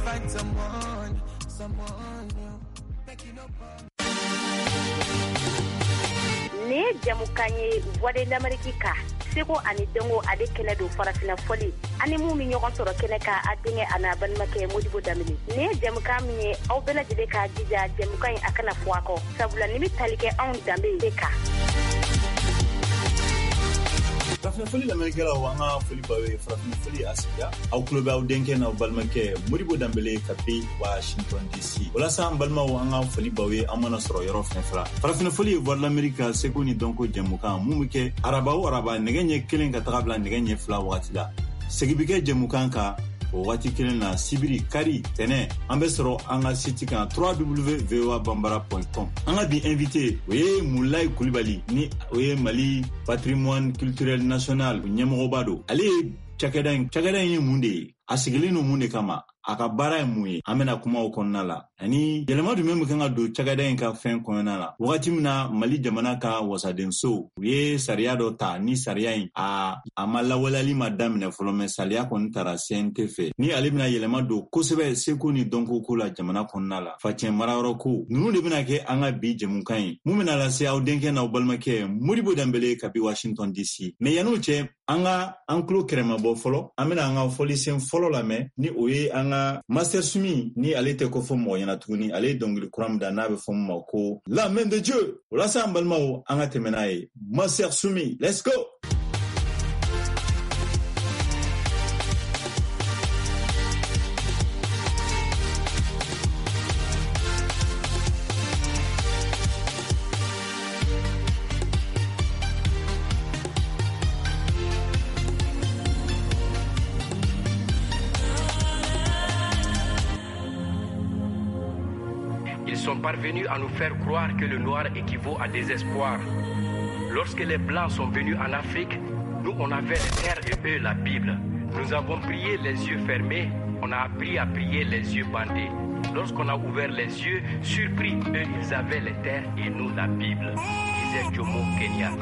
find someone new. Ne jamukanye voix d'Amérique ka seko ani dengo ade kene do farafina foli ani mu mi ñogon soro kene ka adinge ana banmake Modibo Dambélé ne jamuka mi aw bela jide ka jija jamukan akana fuako sabula nimi talike on Dambélé ka farafina foli l'Amérique la wanga foli bawe farafina foli Asia aw club aw denke na balmake Modibo Dambélé kapi Washington DC wala sa balma wanga foli bawe amana soro yoro fenfra farafina foli voir l'Amérique seko ni donko jamuka mumuke araba negenye kelen ka tagabla negenye fla watila segibike jamukan ka o wati kelen na sibiri kari tene ambe soro anga site kan www.voabambara.com anga bi invité oye Moulay Koulibaly ni oye Mali patrimoine culturel national nyamogobado ale chakadan ye munde asigilino munde kama akabara muye amena kuma okonna la ani yelema du meme kanga do chagaden ka fen konna la wakati mina Mali jamana ka wasadenso ye sariya do ta ni sariya in a amala walali madame ne folome sariya kon tara CNTF ni ale bina yelema do kosebe seko ni donko kula jamana konna la fatien mararo ko nunu de bina ke anga bi jemunkan mumena la se awdenke na obalmake Modibo Dambélé kabi Washington DC me yanu che anga anklo krema bo folo amena anga folisen folo la me ni oye anga Master Sumi ni alete ko fomo yana tuguni ale dongil kuram da nabe fomo ko la main de Dieu wala sambalmao anga temenaye Master Sumi let's go. Parvenus à nous faire croire que le noir équivaut à désespoir. Lorsque les blancs sont venus en Afrique, nous on avait les terres et eux la Bible. Nous avons prié les yeux fermés, on a appris à prier les yeux bandés. Lorsqu'on a ouvert les yeux, surpris, eux ils avaient les terres et nous la Bible, disait Jomo Kenyatta.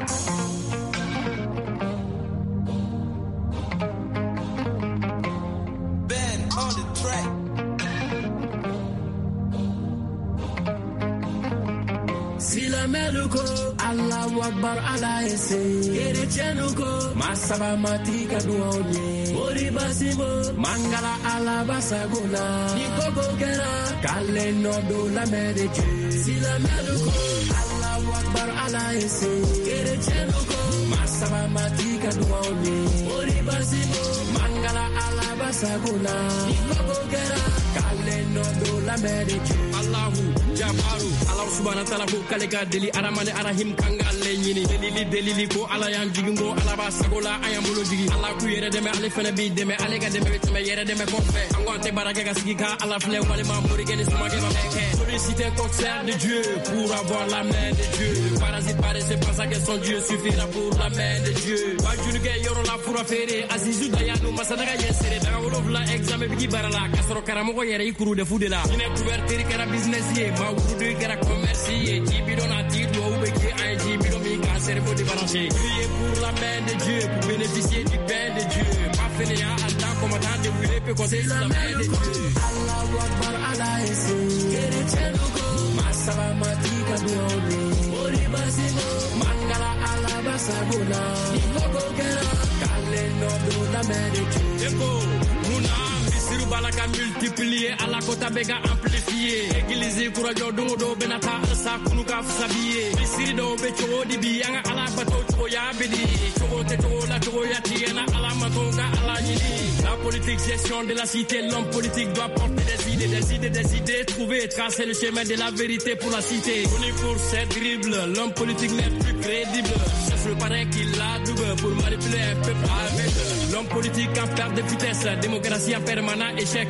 Meluko Allahu Akbar ala ese Kere chenuko Masaba matika duonye Mori basibo Mangala ala basaguna Nikoko kera Kale no do la medeje Sila meluko Allahu Akbar ala ese Kere chenuko Masaba matika duonye Mori basibo Mangala ala basaguna Nikoko kera Kale no do la medeje Allahu Jabaru Allah subhanahu wa ta'ala ko kale ka deli aramane arahim kanga le nyini delili ko ala yan jigingo ala ba sagola ayam bolo jigi ala ku yere deme ale fene bi deme ale ga deme teme yere deme ko fe angonte baraka ga sigi ka ala fle wale ma muri gene sama ge ma meke solliciter concert de Dieu pour avoir la main de Dieu parasite pare c'est pas ça que son Dieu suffira pour la main de Dieu wa junu ge yoro la pour affaire azizu dayanu masadaga yesere daga wolof la examen bi barala kasro karamo ko yere ikuru de fudela ine couverture kara business ye ma wuru kara commercier Jibidon a dit doit oublier un jibidon mi ka cerveau débranché prier pour la main de Dieu pour bénéficier du pain de Dieu pas fainéant Allah commandant de brûler peut conseiller la main de Dieu Allahu Akbar ala ese kere chenuko masaba matika duone ori basimo mangala ala basaguna nikoko kera kale no do la main de Dieu eko muna Balaka multiplié à la kota bega amplifié Église kurajo do benata sa kunuka sabié Misiri do be cho di bi anga ala bato cho ya bedi cho te to la to ya tiena ala matonga ala yini La politique gestion de la cité l'homme politique doit porter des idées trouver tracer le chemin de la vérité pour la cité Uni pour cette dribble l'homme politique n'est plus crédible Je paraît qu'il a double pour manipuler un peuple aveugle L'homme politique en perte de vitesse démocratie en permanent échec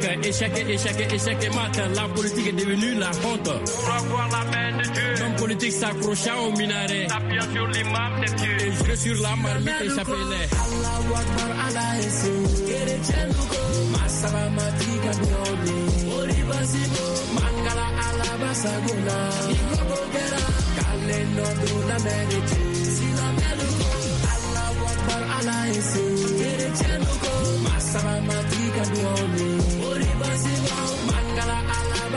et mat. La politique est devenue la honte. Pour avoir la main de Dieu, l'homme politique s'accrocha au minaret, s'appuyant sur l'imam de Dieu, et juré sur la marmite échappée-les. Allahu Akbar ala ese, kere chenuko, masaba matika duone, ori basimo, mangala ala basaguna, ikoko kera, kale no do la medite, sila meluko, Allahu Akbar ala ese, kere chenuko, masaba matika duone, ori basimo,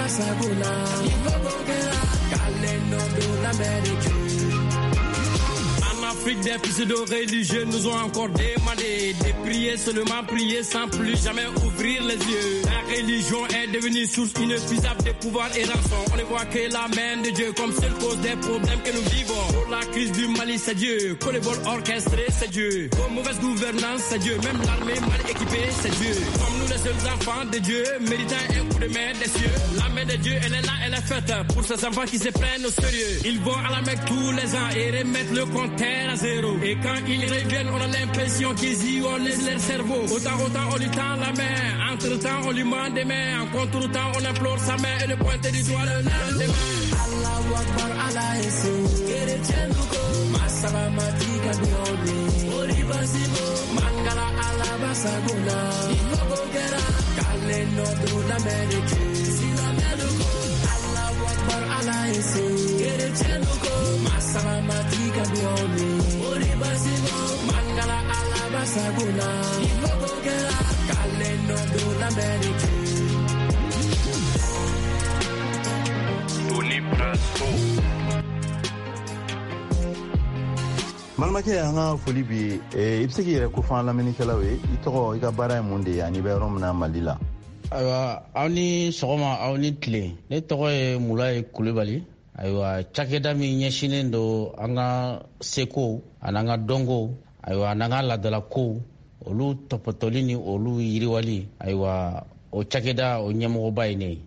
basaguna Ibogera Kaleno de l'Amérique. En Afrique, des pseudo religieux nous ont encore demandé de prier, seulement prier sans plus jamais ouvrir les yeux. La religion est devenue source inépuisable de pouvoir et rançon. On ne voit que la main de Dieu comme seule cause des problèmes que nous vivons. Pour la crise du Mali, c'est Dieu. Pour les vols orchestrés, c'est Dieu. Pour mauvaise gouvernance, c'est Dieu. Même l'armée mal équipée, c'est Dieu. Comme nous les seuls enfants de Dieu, méritant un coup de main des cieux. La main de Dieu, elle est là, elle est faite pour ces enfants qui se prennent au sérieux. Ils vont à la Mecque tous les ans et remettent le compteur à zéro. Et quand ils reviennent, on a l'impression qu'ils y ont leur cerveau. Autant on lui tend la main, entre-temps on lui ment des mains, en contre-temps on implore sa main et le pointe du doigt le lendemain. Allahu Akbar, Allah Yesu, Kerechenuko, Masaba Matika Dione, Oribasimo, Mangala Allah Basaguna, Ibogera, Kaleno do l'Amérique, Silameluko, Allahu Akbar, Allah Yesu, Kerechenuko, Masaba Matika Dione, Oribasimo, Mangala Allah Basaguna, Ibogera, Kaleno do l'Amérique. Malmake an ka foli bi i bɛ se k'i yɛrɛ ko fɔ an lamɛnnikɛlaw ye i tɔgɔ i ka baara ye mun de ye ani i bɛ yɔrɔ min na Mali la. Ayiwa aw ni sɔgɔma aw ni tile ne tɔgɔ ye Mulaye Kulibali. Ayiwa cakɛda min ɲɛsinnen don an ka seko an'an ka dɔnko ayiwa an'an ka laadalakow olu tɔpɔtɔli ni olu yiriwali ayiwa o cakɛda o ɲɛmɔgɔba ye ne ye.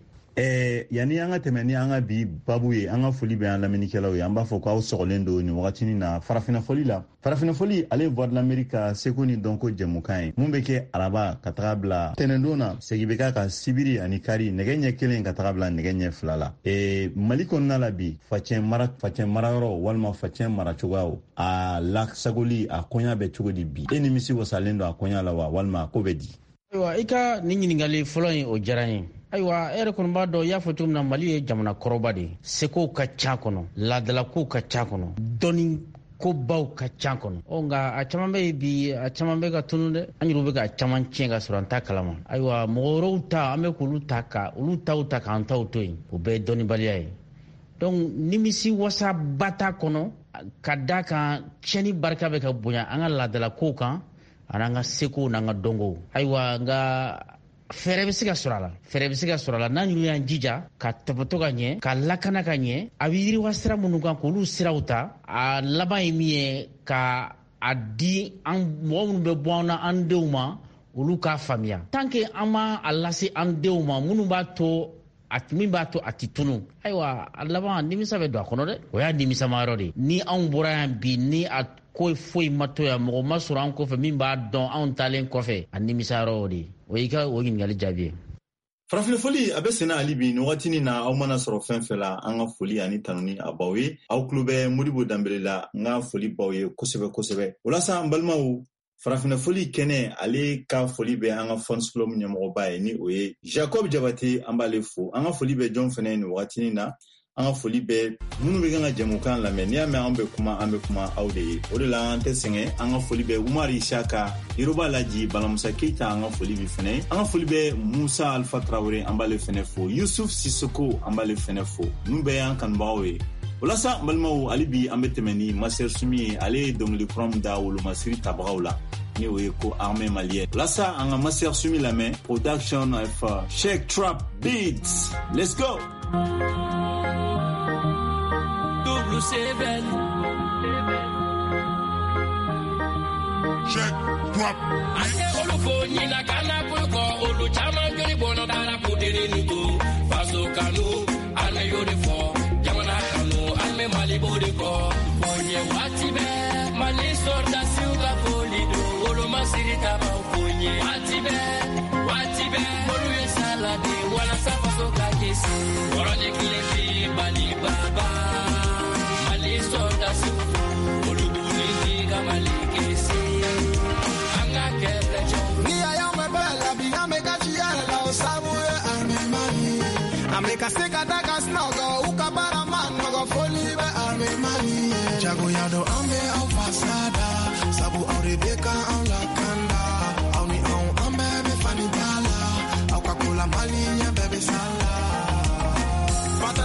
Yani an ka tɛmɛ ni an ka bi babu ye an ka foli bɛ an lamɛnnikɛlaw ye an b'a fɔ k'aw sɔgɔlen don nin wagatinin na farafinafoli la. Farafinafoli ale ye Voix de l'Amérique ka seko ni dɔnko jɛmukan ye mun bɛ kɛ araba ka taga bila tɛnɛndon na segi bɛ k'a ka sibiri ani kari nɛgɛ ɲɛ kelen ka taga bila nɛgɛ ɲɛ fila la. Mali kɔnɔna la bi facɛn mara yɔrɔ walima facɛn mara cogoyaw a lasagoli a kɔɲa bɛ cogo di bi e nimisi wasalen don a kɔɲa la wa walima a ko bɛ di. Ayiwa i ka nin ɲininkali fɔlɔ in o diyara n ye. Ayiwa e yɛrɛ kɔni b'a dɔn i y'a fɔ cogo min na Mali ye jamana kɔrɔba de ye sekow ka ca kɔnɔ laadalakow ka ca kɔnɔ dɔnni kobaw ka ca kɔnɔ nka a caman bɛ yen bi a caman bɛ ka tunu dɛ an yɛrɛw bɛ ka caman tiɲɛ ka sɔrɔ an t'a kalama ayiwa mɔgɔ wɛrɛw ta an bɛ k'olu ta ka olu taw ta k'an taw to yen o bɛɛ ye dɔnnibaliya ye donc nimisi wasaba t'a kɔnɔ ka da kan tiɲɛni barika bɛ ka bonya an ka laadalakow kan an'an ka sekow n'an ka dɔnkow ayiwa nka fɛɛrɛ bɛ se ka sɔrɔ a la n'an y'u y'an jija ka tɔpɔtɔ ka ɲɛ ka lakana ka ɲɛ a bɛ yiriwa sira minnu kan k'olu siraw ta a laban ye min ye ka a di an mɔgɔ minnu bɛ bɔ an na an denw ma olu k'a faamuya tant que an ma a lase an denw ma minnu b'a to min b'a to a tɛ tunu ayiwa a laban nimisa bɛ don a kɔnɔ dɛ o y'a nimisama yɔrɔ de ye ni anw bɔra yan bi ni a ko foyi ma to yan mɔgɔ ma sɔrɔ an kɔfɛ min b'a dɔn anw talen kɔfɛ a nimisa yɔrɔ o de ye o y'i ka o ɲininkali jaabi ye. Farafinfoli a bɛ senna hali bi nin wagatinin na aw mana sɔrɔ fɛn fɛn la an ka foli ani tanuni a baw ye aw tulo bɛ Modibo Danbele la n ka foli baw ye kosɛbɛ kosɛbɛ walasa an balimaw Farafinfoli kɛnɛ ale ka foli bɛ an ka Fons Club ɲɛmɔgɔba ye ni o ye Jacob Jabate an b'ale fo an ka foli bɛ jɔn fɛnɛ nin wagatinin na an ka foli bɛ minnu bɛ kan ka jɛmukan lamɛn n'i y'a mɛn an bɛ kuma aw de ye o de la an tɛ sɛgɛn an ka foli bɛ Umar Isaka Yoruba Laji Balamusa Keita an ka foli bɛ fɛnɛ an ka foli bɛ Musa Alpha Traoré an b'ale fɛnɛ fo Yusuf Sissoko an b'ale fɛnɛ fo ninnu bɛɛ y'an kanubagaw ye walasa n balimaw hali bi an bɛ tɛmɛ ni Master Sumi ye ale ye dɔnkili kura min da wolomasiri tabagaw la ni o ye ko armée malienne walasa an ka Master Sumi lamɛn production of Sheikh Trap Beats let's go. Check, drop. Ane olufo nyina kana puko olu chama jori bono dara putiri nito faso kanu ane yorifo jamana kanu ane mali bodiko fonye watibe mali sorda siuga polido olu masiri taba fonye watibe olu yesalade wala safaso kakisi orane kilefi bali baba mali sorda siuga olu buniki kamalikisi Ameka seka daga snogo ukabara man nogo foli be arme mani jago yado ambe au fasada sabu au rebeka au lakanda au ni au ambe be fani dala au kakula mali nya bebe sala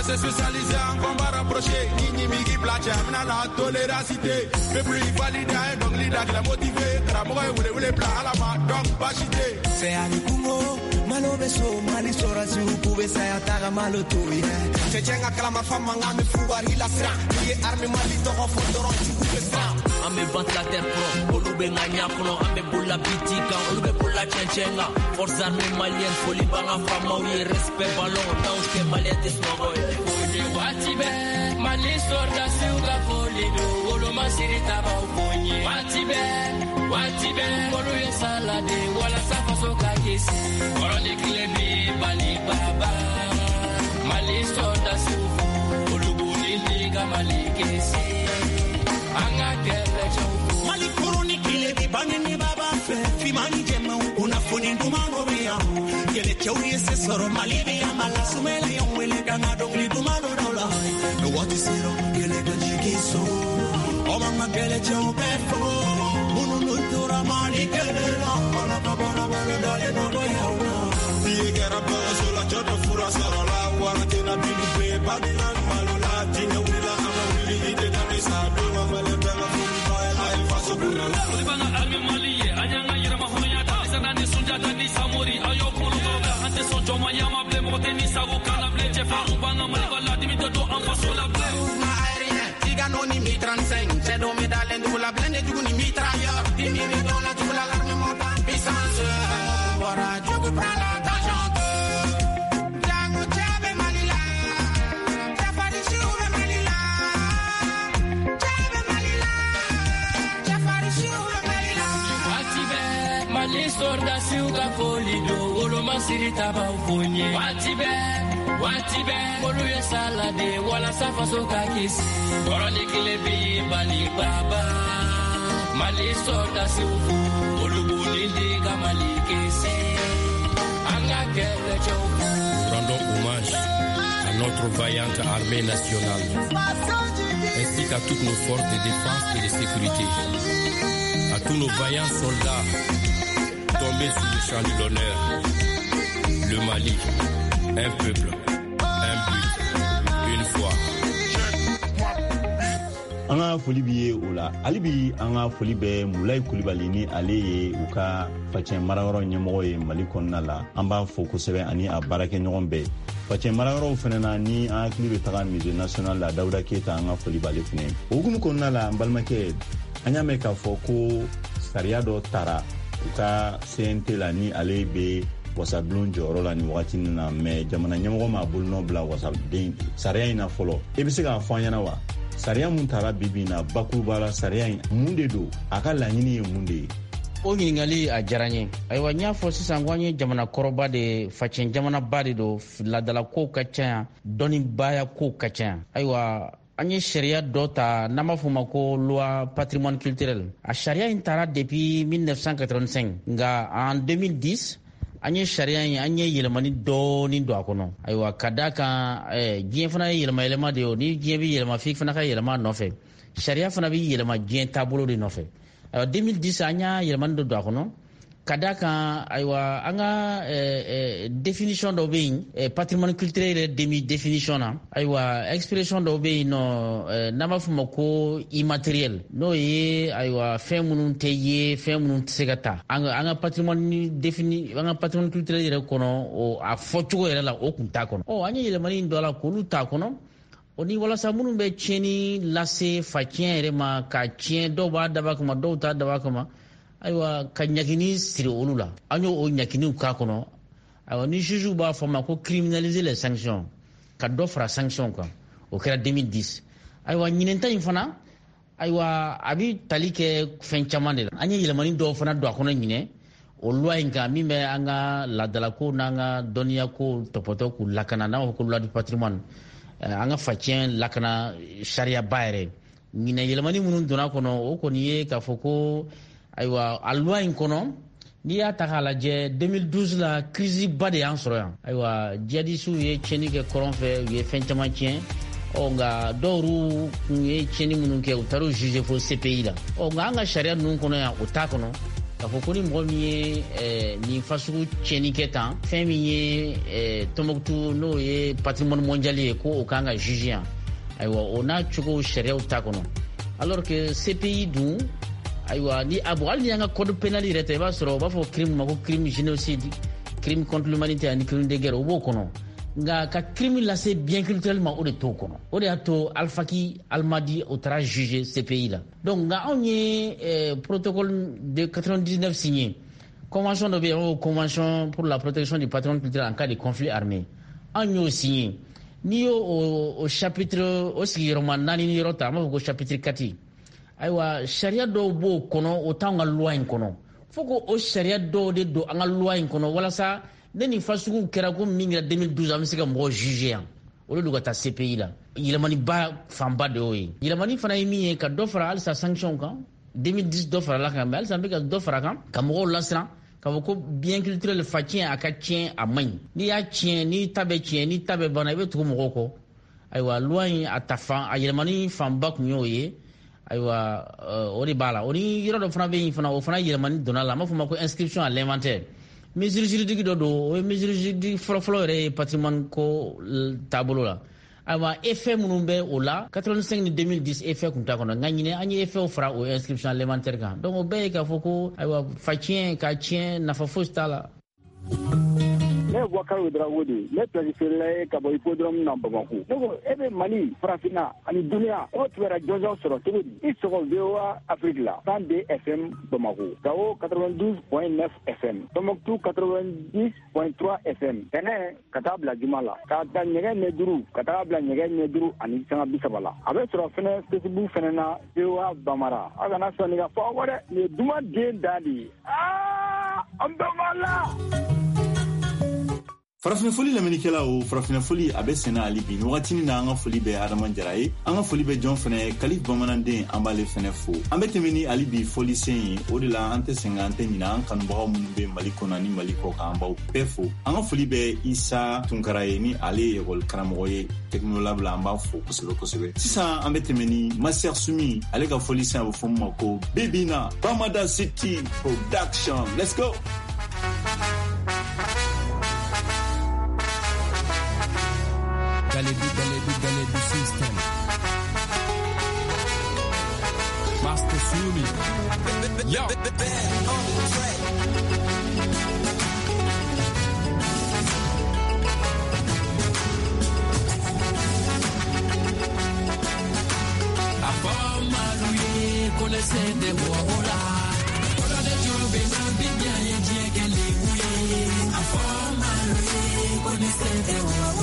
s'est spécialisé en combat rapproché. Nini Migi Placha, mena la toléracité. Mais plus validé, donc l'ida qui l'a motivé. Tramoy, ou les plats à la main, donc bachité. C'est à l'Ikungo, malo beso, mali sora si vous pouvez ça yataga malo touye. C'est tchenga kalama fama ngame fouari la sra. Lié arme mali toro fondoro tu coupes sra. Ame ventilateur pro, olube nganya kono, ame boula bitika, olube boula tchenga. Forces armées maliennes, folie banga fama, oui, respect ballon, tanche que malien desmogoy. Watibe, mali sorda siuga folido, oloma sirita ba uponye. Watibe, olu yesalade, wala safa soka kesi. Orale kilebi bali baba, mali sorda siuga, olubuni liga mali kesi. Anga kele chau. Mali kuruni kilebi bangini baba fe, fimani jema unafuni ndumano bia. Kele chau yese soro mali bia mala sumela yongwele kanga dongli dumano dola. No what is it? Kele kanjikiso. O mama kele chau befo. Unu nuntura mali kele la. Ala kabala bala dale no boyauna. Diye kera bala sola chota fura sara la. Wara tina bilu pe badiran malula. Tina wila ama wili ide dami sabi. Wamale bela furi baya lai faso kurala. Ulibanga armi maliye. Anyanga yirama hoyata. Isagani sunjata ni samuri. Ayo kulu toga. Ante sonjoma yama ble mote ni sabu kala ble. Jefa ubanga malibala dimito do anfaso la ble. Ma aérien, tigano ni mi 35. C'est do medalen du la blende du ni mitrailleur. Dimi mi dona du la l'arme montant puissance. Voilà, Dieu que prend la tangente. Django Tchabe Malila. Jafari Chouve Malila. Tchabe Malila. Jafari Chouve Malila. Watibe, mali sorda siuga folido, oloma sirita ba uponye. Watibe, olu yesalade, wala safa soka kesi. Orale kilebi bali baba, mali sorda siuga, olubuni liga mali kesi. Anga kele chau. Rendons hommage à notre vaillante armée nationale, ainsi qu'à toutes nos forces de défense et de sécurité, à tous nos vaillants soldats tombés sur le champ de l'honneur. Le Mali, un peuple, un but, une foi. An ka foli b'i ye o la. Hali bi an ka foli bɛ Mulayi Kulibali ni ale ye u ka facɛn marayɔrɔ ɲɛmɔgɔ ye Mali kɔnɔna la. An b'a fɔ kosɛbɛ ani a baarakɛɲɔgɔn bɛɛ. Facɛn marayɔrɔw fɛnɛ na ni an hakili bɛ taga musée national la Dawuda Keyita an ka foli b'ale fɛnɛ ye. O hukumu kɔnɔna la an balimakɛ an y'a mɛn k'a fɔ ko sariya dɔ tara u ka CNT la ni ale bɛ wasabilen jɔyɔrɔ la ni wagati na mɛ jamana ɲɛmɔgɔ m'a bolonɔ bila wasaden sariya in na fɔlɔ. E bɛ se k'a fɔ an ɲɛna wa? Sariya mun tara bibi na bakuruba la sariya in mun de don? A ka laɲini ye mun de ye? O ɲiningali a diyara n ye. Ayiwa n y'a fɔ sisan ko an ye jamana kɔrɔba de facɛn jamanaba de don, ladala kow ka ca yan, dɔnnibaya kow ka ca yan. Ayiwa an ye sariya dɔ ta n'an b'a fɔ ma ko loi patrimoine culturel. A sariya in taara depuis 1985 nka en 2010 an ye sariya in an ye yɛlɛmani dɔɔni don a kɔnɔ. Ayiwa ka da kan diɲɛ fana ye yɛlɛma de ye. Ni diɲɛ bɛ yɛlɛma f'i fana ka yɛlɛma nɔfɛ. Sariya fana bɛ yɛlɛma diɲɛ taabolo de nɔfɛ. Ayiwa 2010 an y'a yɛlɛmani dɔ don a kɔnɔ. Ka da kan ayiwa an ka définition dɔw bɛ yen patrimoine culturel yɛrɛ demi définition na. Ayiwa expression dɔw bɛ yen nɔ n'an b'a fɔ ma ko immatériel, n'o ye ayiwa fɛn minnu tɛ ye, fɛn minnu tɛ se ka ta. An ka patrimoine culturel yɛrɛ kɔnɔ a fɔcogo yɛrɛ la o tun t'a kɔnɔ. An ye yɛlɛmani in dɔ la k'olu t'a kɔnɔ. O ni walasa minnu bɛ tiɲɛni lase facɛn yɛrɛ ma, ka tiɲɛ dɔw b'a dab'a kama dɔw t'a dab'a kama. Ayiwa ka ɲagini siri olu la. An y'o ɲaginiw k'a kɔnɔ. Ayiwa ni juges b'a fɔ ma ko criminaliser les sanctions, ka dɔ fara sanction kan. O kɛra 2010. Ayiwa ɲinɛnta in fana ayiwa a bɛ tali kɛ fɛn caman de la. An ye yɛlɛmani dɔw fana don a kɔnɔ ɲinɛ o loi in kan min bɛ an ka ladalako n'an ka dɔnniyako tɔpɔtɔ k'u lakana n'an b'a fɔ ko loi du patrimoine. An ka facɛn lakana sariyaba yɛrɛ. Ɲinɛ yɛlɛmani minnu donna a kɔnɔ o kɔni ye k'a fɔ ko ayiwa a loi in kɔnɔ n'i y'a ta k'a lajɛ 2012 la crise ba de y'an sɔrɔ yan. Ayiwa djihadistes ye tiɲɛni kɛ kɔrɔn fɛ, u ye fɛn caman tiɲɛ. Nka dɔw kun ye tiɲɛni minnu kɛ u taara u juger fo CPI la. Nka an ka sariya ninnu kɔnɔ yan o t'a kɔnɔ. k'a fɔ ko ni mɔgɔ min ye nin fasugu tiɲɛni kɛ tan fɛn min ye Tombouctou n'o ye patrimoine mondial ye ko o kan ka juger yan ayiwa o n'a cogo sariyaw ta kɔnɔ alors que CPI dun ayiwa ni hali ni an ka code pénal yɛrɛ ta i b'a sɔrɔ u b'a fɔ crime ma ko crime génocide crime contre l'humanité ani crime de guerre o b'o kɔnɔ nka ka crime lase bien culturel ma o de t'o kɔnɔ o de y'a to Alfaki Almadi o taara juger CPI la donc nka anw ye protocole de 99 signé convention dɔ bɛ yen o convention pour la protection du patrimoine culturel en cas de conflit armé anw y'o signé n'i y'o o chapitre o sigiyɔrɔma 4 ni yɔrɔ ta an b'a fɔ ko chapitre 4 ayiwa sariya dɔw b'o kɔnɔ o t'anw ka loi in kɔnɔ fo ko o sariya dɔw de don an ka loi in kɔnɔ walasa ne ni fasuguw kɛra ko min kɛra 2012 an bɛ se ka mɔgɔ juger yan olu de ka taa CPI la yɛlɛmaniba fanba de y'o ye yɛlɛmani fana ye min ye ka dɔ fara halisa sanction kan 2010 dɔ farala kan mais halisa an bɛ ka dɔ fara kan ka mɔgɔw lasiran k'a fɔ ko bien culturel fa tiɲɛ a ka tiɲɛ a man ɲi n'i y'a tiɲɛ n'i ta bɛ tiɲɛ n'i ta bɛ bana i bɛ tugu mɔgɔw kɔ ayiwa loi in a ta fan a yɛlɛmani fanba tun y'o ye ayiwa o de b'a la o ni yɔrɔ dɔ fana bɛ yen fana o fana yɛlɛmani donna la an b'a fɔ o ma ko inscription à l'inventaire mesure juridique dɔ don o ye mesure juridique fɔlɔfɔlɔ yɛrɛ ye patrimoine ko taabolo la ayiwa effet minnu bɛ o la 85 ni 2010 effet tun t'a kɔnɔ nka ɲinɛ an ye effet fara o inscription à l'inventaire kan donc o bɛɛ ye k'a fɔ ko ayiwa fa tiɲɛ ka tiɲɛ nafa fosi t'a la. Ne Boubacar Ouedraogo de ne préféré ka bɔ hippodrome na Bamako ne ko e bɛ Mali farafinna ani duniya o tun bɛ jɔnjɔn sɔrɔ cogo di i sɔgɔ VOA Afrique la 102 FM Bamako Gao 92.9 FM Tombouctou 90.3 FM tɛnɛ ka taa bila juma la ka taa ɲɛgɛn ɲɛ duuru ka taa bila ɲɛgɛn ɲɛ duuru ani sanga 30 la a bɛ sɔrɔ fɛnɛ Facebook fɛnɛ na VOA Bamara a kana sɔn nin ka fɔ aw dɛ nin ye duman den da de ye an bɛ Mala. Farafina foli lamɛnnikɛla o farafina foli a bɛ sɛnɛ hali bi ni wagatinin na an ka foli bɛ Adama Jara ye an ka foli bɛ jɔn fɛnɛ Kalif bamananden an b'ale fɛnɛ fo an bɛ tɛmɛ ni hali bi foli sen ye o de la an tɛ sɛgɛn an tɛ ɲinɛ an kanubagaw minnu bɛ Mali kɔnɔ ani Mali kɔ kan an b'aw bɛɛ fo an ka foli bɛ Isa Tunkara ye ni ale ye école karamɔgɔ ye technolab la an b'a fo kosɛbɛ kosɛbɛ sisan an bɛ tɛmɛ ni Maser Sumi ale ka foli sen a bɛ fɔ min ma ko Bebina Bamada City Production let's go. Galedu system. Master Sumi. Yo. A forma lui connaissait des voix. Ola de jobe na bibia ye gele uye. A forma lui connaissait des voix.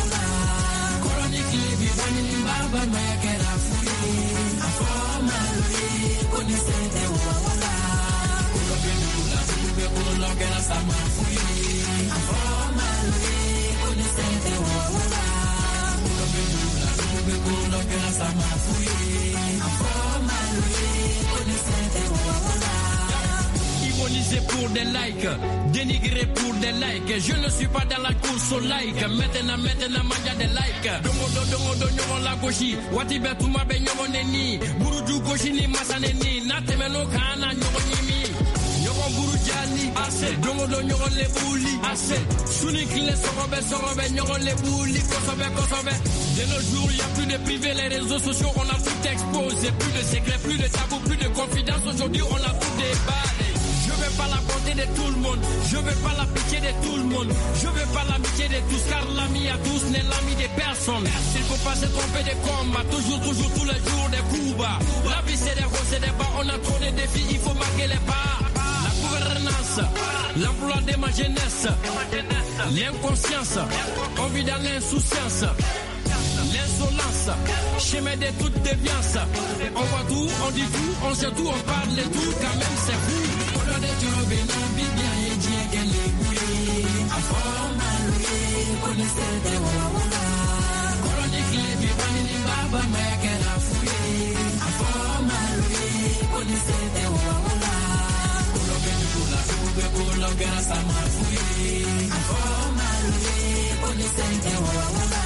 Baba Makera Fui, a forma lui, connaissez des Wawala. Ulo Benula, Ube Ulo Gera Sama Fui, a forma lui, connaissez des Wawala. Ulo Benula, Ube Ulo Gera Sama Fui, a forma lui, connaissez des Wawala. Ironisé pour des likes, dénigré pour des likes. Je ne suis pas dans la course au like. Maintenant, manja des likes. Dongo, nyoron la goshi. Wati betuma be nyoron neni. Buruju goshi ni masaneni. Natemeno kana nyoron nimi. Nyoron burujani. Ase. Dongo, nyoron le bouli. Ase. Sunik le sorobe, nyoron le bouli. Kosobe. De nos jours, il n'y a plus de privé. Les réseaux sociaux, on a tout exposé. Plus de secrets, plus de tabous, plus de confidence. Aujourd'hui, on a tout déballé. Je veux pas la bonté de tout le monde, je veux pas la pitié de tout le monde, je veux pas l'amitié de tous, car l'ami à tous n'est l'ami de personne. Il faut pas se tromper de combat, toujours, tous les jours des coups bas. La vie c'est des hauts, c'est des bas, on a trop de défis, il faut marquer les pas. La gouvernance, l'emploi de ma jeunesse, l'inconscience, on vit dans l'insouciance. L'insolence, chemin de toute déviance. On voit tout, on dit tout, on sait tout, on parle de tout, quand même c'est fou. On a des jobs et non, bien et bien qu'elle est bouillée. À forme à louer, connaissez des wawala. Chronique les vivants, les baba, mais qu'elle a fouillé. À forme à louer, connaissez des wawala. Pour la joue, pour le gars, ça m'a fouillé. À forme à louer, connaissez des wawala.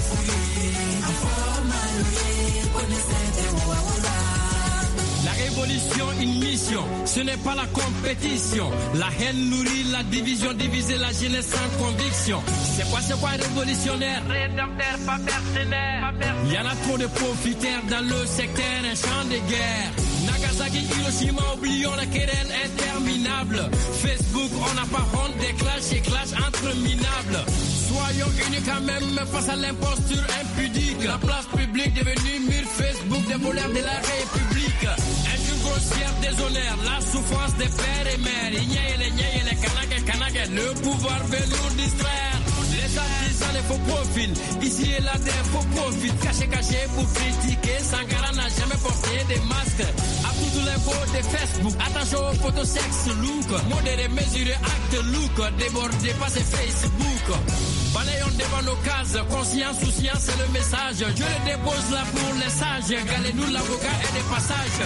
La vision, une mission. Ce n'est pas la compétition. La haine nourrit la division, diviser la jeunesse sans conviction. C'est quoi révolutionnaire? Rédempteur, pas mercenaire. Il y en a trop de profiteurs dans le secteur, un champ de guerre. Nagasaki, Hiroshima, oublions la querelle interminable. Facebook, on n'a pas honte des clashs et clashs entre minables. Soyons unis quand même face à l'imposture impudique. La place publique devenue mur Facebook des voleurs de la République. Injure grossière, déshonneur, la souffrance des pères et mères. Les Kanake, le pouvoir veut nous distraire. Les artisans, les faux profils, ici et là des faux profils. Caché pour critiquer, Sankara n'a jamais porté des masques. À toutes les fautes de Facebook, attention aux photos sexe look. Modéré, mesuré, acte look. Débordé, passé Facebook. Balayons devant nos cases, conscience, souciance, c'est le message. Je le dépose là pour les sages. Galez-nous l'avocat et des passages.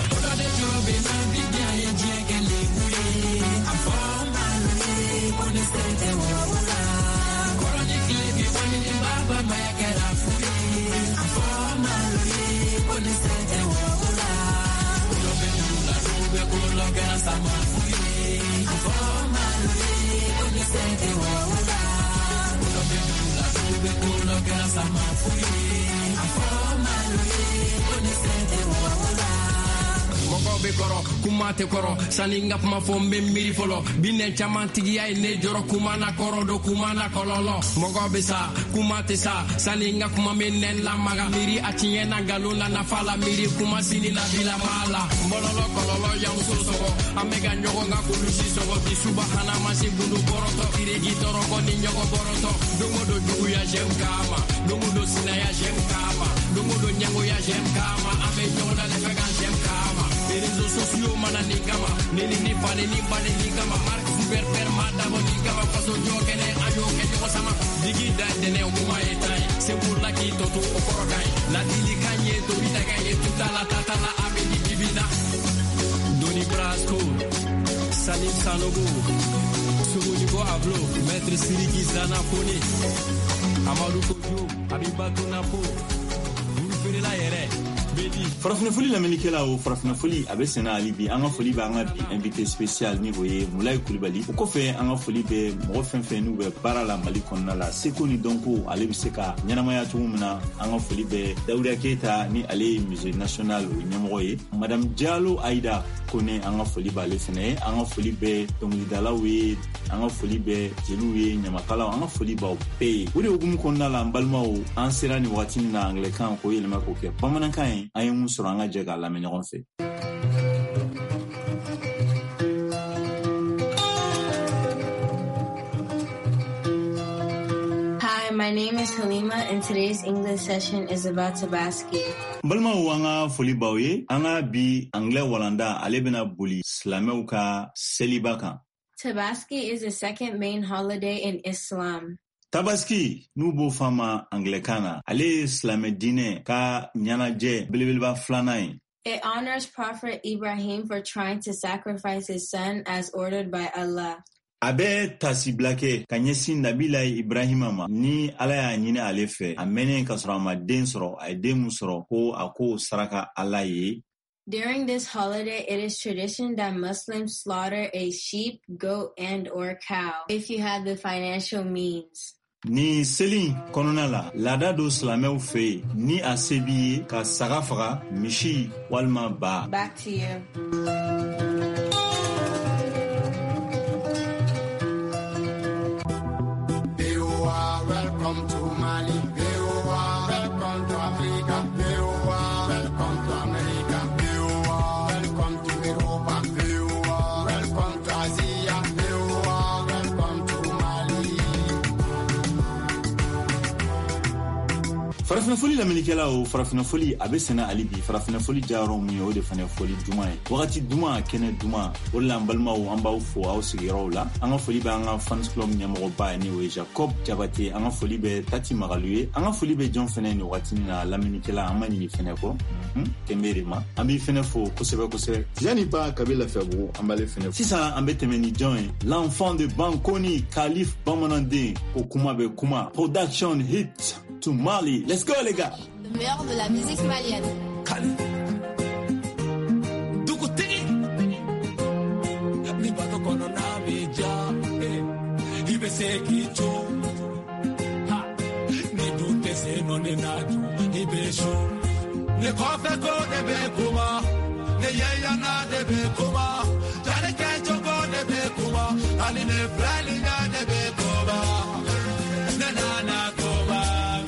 Mogobe koro, kumate koro, saninga pma fo mbiri folo, binen chamantigi ay ne joro kumana koro do kumana kololo. Mogobe sa, kumate sa, saninga kuma menen la maga miri atinye na galuna na fala miri kuma sini na bila mala. Mololo kololo yang soso, amega nyogo nga kulushi sogo di subahana masi bundu boroto, kirigi toro koni nyogo boroto. Dungo do jugu ya jem kama, dungo do sina ya jem kama, dungo do nyango ya jem kama, ame nyogo da lefega jem kama. Les réseaux sociaux mana ni gama, ni bane ni gama, Mark Zuckerberg madamo ni gama, faso jokene ayo kenyo sama. Digi dai dene okuma etai, c'est pour la qui toto okorokai. La dili kanye to itakai tuta la tata la ameni bibina. Doni Brasco, Salim Sanogo, Sugunigo Ablo, Maître Siriki Zanafoni, Amadou Kojo, Abibatu Napo, Burufere la yere. Farafina foli lamɛnnikɛla o farafina foli a bɛ sɛnɛ hali bi an ka foli bɛ an ka bi invité spécial ni o ye Mulayi Kulibali o kɔfɛ an ka foli bɛ mɔgɔ fɛn fɛn n'u bɛ baara la Mali kɔnɔna la seko ni dɔnko ale bɛ se ka ɲɛnamaya cogo min na an ka foli bɛ Dawuda Keyita ni ale ye musée national o ɲɛmɔgɔ ye Madame Diallo Aïda Kone an ka foli b'ale fɛnɛ ye an ka foli bɛ dɔnkilidalaw ye an ka foli bɛ jeliw ye ɲamakalaw an ka foli b'aw bɛɛ ye o de hukumu kɔnɔna la an balimaw an sera nin wagati min na anglɛkan k'o yɛlɛma k'o kɛ bamanankan ye an ye mun sɔrɔ an ka jɛ k'a lamɛn ɲɔgɔn fɛ. Hi, my name is Halima and today's English session is about Tabaski. Balimaw an ka foli b'aw ye an ka bi anglais walanda ale bɛna boli silamɛw ka seliba kan. Tabaski is the second main holiday in Islam. Tabaski n'u b'o f'a ma anglɛkan na ale ye silamɛ diinɛ ka ɲɛnajɛ belebeleba filanan ye. It honors Prophet Ibrahim for trying to sacrifice his son as ordered by Allah. A bɛ tasibila kɛ ka ɲɛsin Nabila Ibrahima ma ni Ala y'a ɲini ale fɛ a mɛnɛ ka sɔrɔ a ma den sɔrɔ a ye den mun sɔrɔ ko a k'o saraka Ala ye. During this holiday, it is tradition that Muslims slaughter a sheep, goat, and or cow if you have the financial means. Ni seli kɔnɔna la laada do silamɛw fɛ yen ni a se b'i ye ka saga faga misi walima ba. Back to you. Welcome to Mali. Welcome to Africa. Welcome to America. Welcome to Europa. Welcome to Asia. Welcome to Mali. Farafina foli lamɛnnikɛla o farafina foli a bɛ sɛnɛ hali bi farafina foli jayɔrɔ mun ye o de fana foli duman ye wagati duman kɛnɛ duman o de la an balimaw an b'aw fo aw sigiyɔrɔw la an ka foli bɛ an ka fans club ɲɛmɔgɔba ye ni o ye Jacob Jabate an ka foli bɛ Tati Magalu ye an ka foli bɛ jɔn fana ni wagati min na lamɛnnikɛla an ma ɲini fana kɔ kɛnbere ma an b'i fana fo kosɛbɛ kosɛbɛ Tijani Ba Kabila Lafiyabugu an b'ale fana fo sisan an bɛ tɛmɛ ni jɔn ye l'enfant de Bankoni Khalif Bamananden ko kuma bɛ kuma production hit to Mali. Let's go les gars. Le meilleur de la musique malienne. Kali. Dougou Tigi. bicho ni dute se non ne nadu ni besho ne kofe ko de be kuma ne yeya na de be kuma tare ke jogo de be kuma ali ne frali na de be kuma ne na na kuma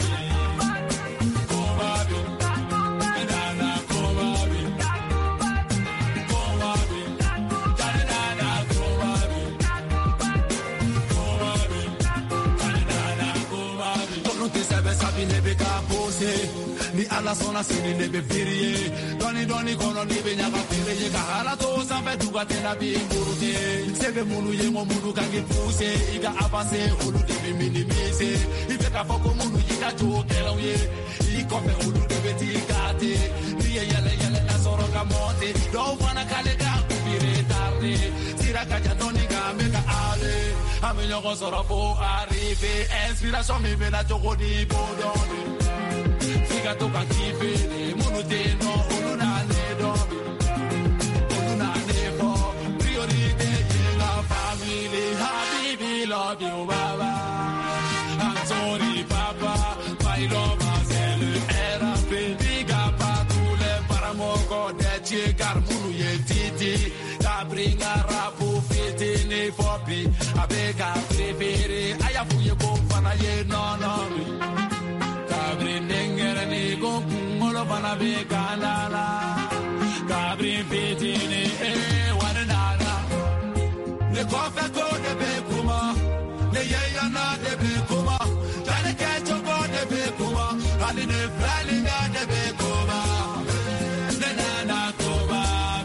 ni ala sona sini ne be firie doni kono ni be nyaka firie ka hala to sambe duga tena bi murute sebe munu ye mo munu ka ge puse iga avance ulu de be minimise ibe ka foko munu yika jokela ye iko fe ulu de be tikate ni yele na soro ka monte do wana kale ga kubire tarde sira ka doni ga me ka ale amenyo ko soro po arrive inspiration me be na jogodi bodoni toka kifele munuteno ulunane dobi ulunane fo priorite la family habibi love you baba I'm sorry papa my love c'est le RAP biga patule paramoko de chegar munu yetiti kabringa rapu fitini fopi abega prefere ayafuye ko fana ye no Kabrin dengere ni gokungolo bana be kanala Kabrin pitini wanana Ne kofe ko de be kuma Ne yeya na de be kuma Tane ke choko de be kuma Ali ne frali na de be kuma Ne na na kuma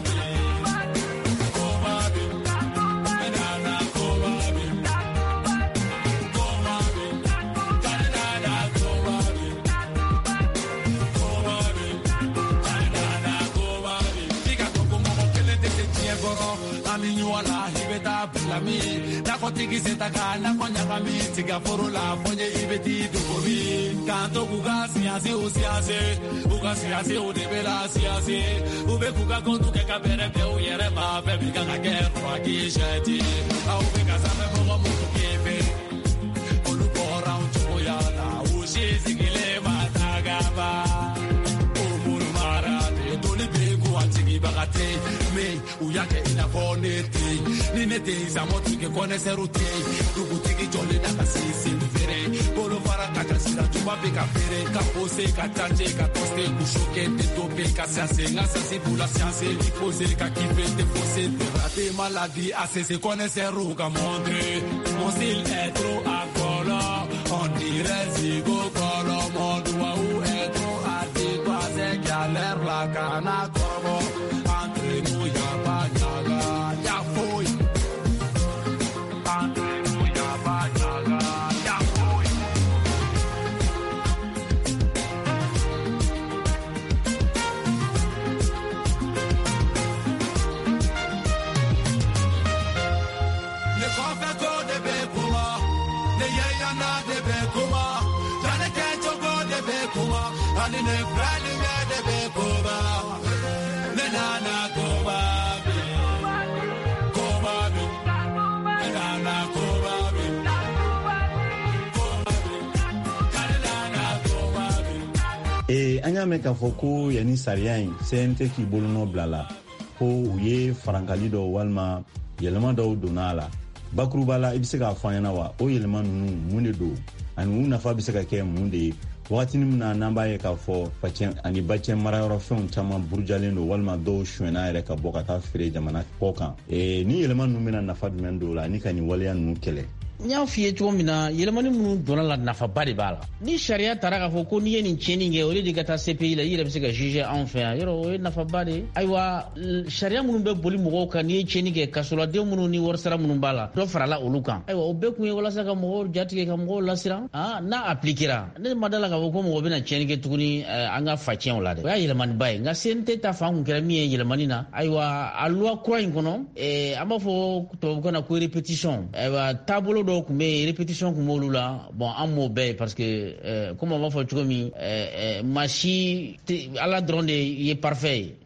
Wala hibeta blami na kotiki setaka na konya kami tiga forola fonye ibeti dukobi kanto kuga siase uga siase o debela siase ube kuga kontu ke kabere pe o yere ma be biga ka ke ro ki sheti au be ka sa me mo mo kebe olu bora un choya la o she zigile matagaba o muru mara de dole be ko antigi bagate me uyake ina fonete ni nete zamotu ke connaisseur uti dugutiki jole na kasisi vere bolo fara kakasira tuba be ka fere ka pose ka tanje ka poste kushoke te tope ka sase ngasa si pour la science il pose ka kife te pose te rater maladie assez se connaisseur ou ka montrer mon style est trop agolo on dirait zigo kolo mon doigt ou est trop adéquat c'est galère la cana como entre nous ya pas ya foi entre nous ya pas ya foi ne kofa ko de be kuma ne yeya na de be kuma tane ke chogo de be kuma ani ne frali de be kuma ne na na kuma an y'a mɛn k'a fɔ ko yanni sariya in CNT k'i bolonɔ bila la ko u ye farankali dɔ walima yɛlɛma dɔw donna a la bakuruba la i bɛ se k'a fɔ an ɲɛna wa o yɛlɛma ninnu mun de don ani u nafa bɛ se ka kɛ mun de ye wagatini min na n'an b'a ye k'a fɔ facɛn ani bacɛn marayɔrɔ fɛnw caman burujalen don walima dɔw suɲɛna yɛrɛ ka bɔ ka taa feere jamana kɔ kan ni yɛlɛma ninnu bɛna nafa jumɛn don o la ani ka nin waleya ninnu kɛlɛ n y'a f'i ye cogo min na yɛlɛmani minnu donna la nafaba de b'a la ni sariya tara k'a fɔ ko n'i ye nin tiɲɛni kɛ o de ka taa CPI la i yɛrɛ bɛ se ka juger anw fɛ yan yɔrɔ o ye nafaba de ye ayiwa sariya minnu bɛ boli mɔgɔw kan n'i ye tiɲɛni kɛ kasoladen minnu ni warisara minnu b'a la dɔ farala olu kan ayiwa o bɛɛ kun ye walasa ka mɔgɔw jatigɛ ka mɔgɔw lasiran n'a appliquera ne ma da la k'a fɔ ko mɔgɔ bɛna tiɲɛni kɛ tuguni an ka facɛnw la dɛ o y'a yɛlɛmaniba ye nka CNT ta fan kun kɛra min ye yɛlɛmani na ayiwa a loi kura in kɔnɔ an b'a fɔ tubabukan na ko répétition ayiwa taabolo dɔw kun bɛ yen répétition kun b'olu la bon an m'o bɛɛ ye parce que comme an b'a fɔ cogo min maa si ala dɔrɔn de ye parfait ye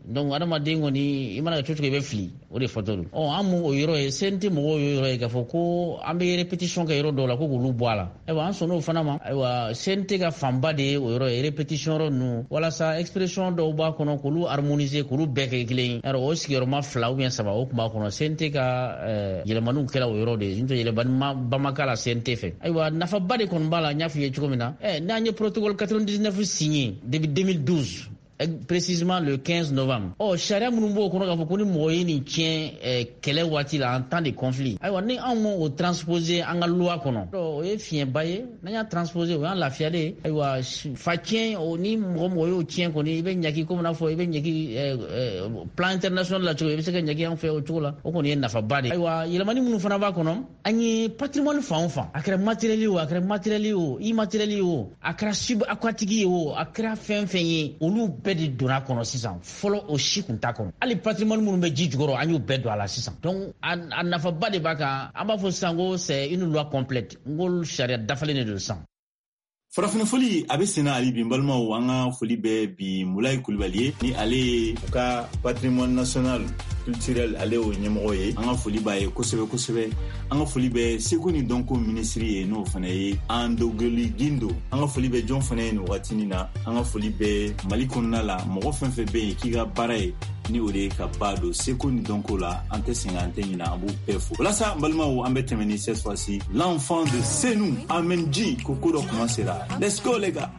donc adamaden kɔni i mana kɛ cogo i bɛ fili o de fɔtɔ don an mu o yɔrɔ ye CNT mɔgɔw ye yɔrɔ ye k'a fɔ ko an bɛ répétition kɛ yɔrɔ dɔw la ko k'olu bɔ a la ayiwa an sɔnn'o fana ma ayiwa CNT ka fanba de ye o yɔrɔ ye répétition yɔrɔ ninnu walasa expression dɔw b'a kɔnɔ k'olu harmoniser k'olu bɛɛ kɛ kelen ye yarɔ o sigiyɔrɔma 2 ou bien 3 o tun b'a kɔnɔ CNT ka yɛlɛmaniw kɛla o yɔrɔ de ye n'o tɛ yɛlɛmani ba ma k'a la CNT fɛ ayiwa nafaba de kɔni b'a la n y'a f'i ye cogo min na n'an ye protocole 99 signé depuis 2012 précisément le 15 novembre. Charia minnu b'o kɔnɔ k'a fɔ ko ni mɔgɔ ye nin tiɲɛ kɛlɛ waati la en temps de conflit. Ayiwa ni anw m'o transposer an ka loi kɔnɔ. O ye fiɲɛba ye n'an y'a transposer o y'an lafiyalen ye. Ayiwa fa tiɲɛ ni mɔgɔ y'o tiɲɛ kɔni i bɛ ɲagi komi n'a fɔ i bɛ ɲagi plan international la cogo i bɛ se ka ɲagi an fɛ o cogo la o kɔni ye nafaba de ye. Ayiwa yɛlɛmani minnu fana b'a kɔnɔ an ye patrimoine fan o fan a kɛra matériel ye o a kɛra matériel ye o immatériel ye o a kɛra subaquatique ye o a kɛra fɛn fɛn ye olu bɛɛ de donna kɔnɔ sisan fɔlɔ o si kun t'a kɔnɔ hali patrimoine minnu bɛ ji jukɔrɔ an y'o bɛɛ don a la sisan donc a nafaba de b'a kan an b'a fɔ sisan ko c'est une loi complète n ko sariya dafalen de don sisan. Farafina foli a bɛ senna ali bi balimaw an ka foli bɛ bi Mulayi Kulibali ye ni ale u ka patrimoine national culturel ale o ɲɛmɔgɔ ye an ka foli b'a ye kosɛbɛ kosɛbɛ an ka foli bɛ seko ni dɔnko ministre ye n'o fana ye Andogoli Gindo an ka foli bɛ jɔn fana ye nin waatinin na an ka foli bɛ Mali kɔnɔna la mɔgɔ fɛn fɛn bɛ yen k'i ka baara ye ni o de ye ka ba don seko ni dɔnko la an tɛ sɛgɛn an tɛ ɲina an b'u bɛɛ fo walasa balimaw an bɛ tɛmɛ ni cette fois-ci l'enfant de Senou Amen Ji ko ko dɔ commencera. Let's go les gars.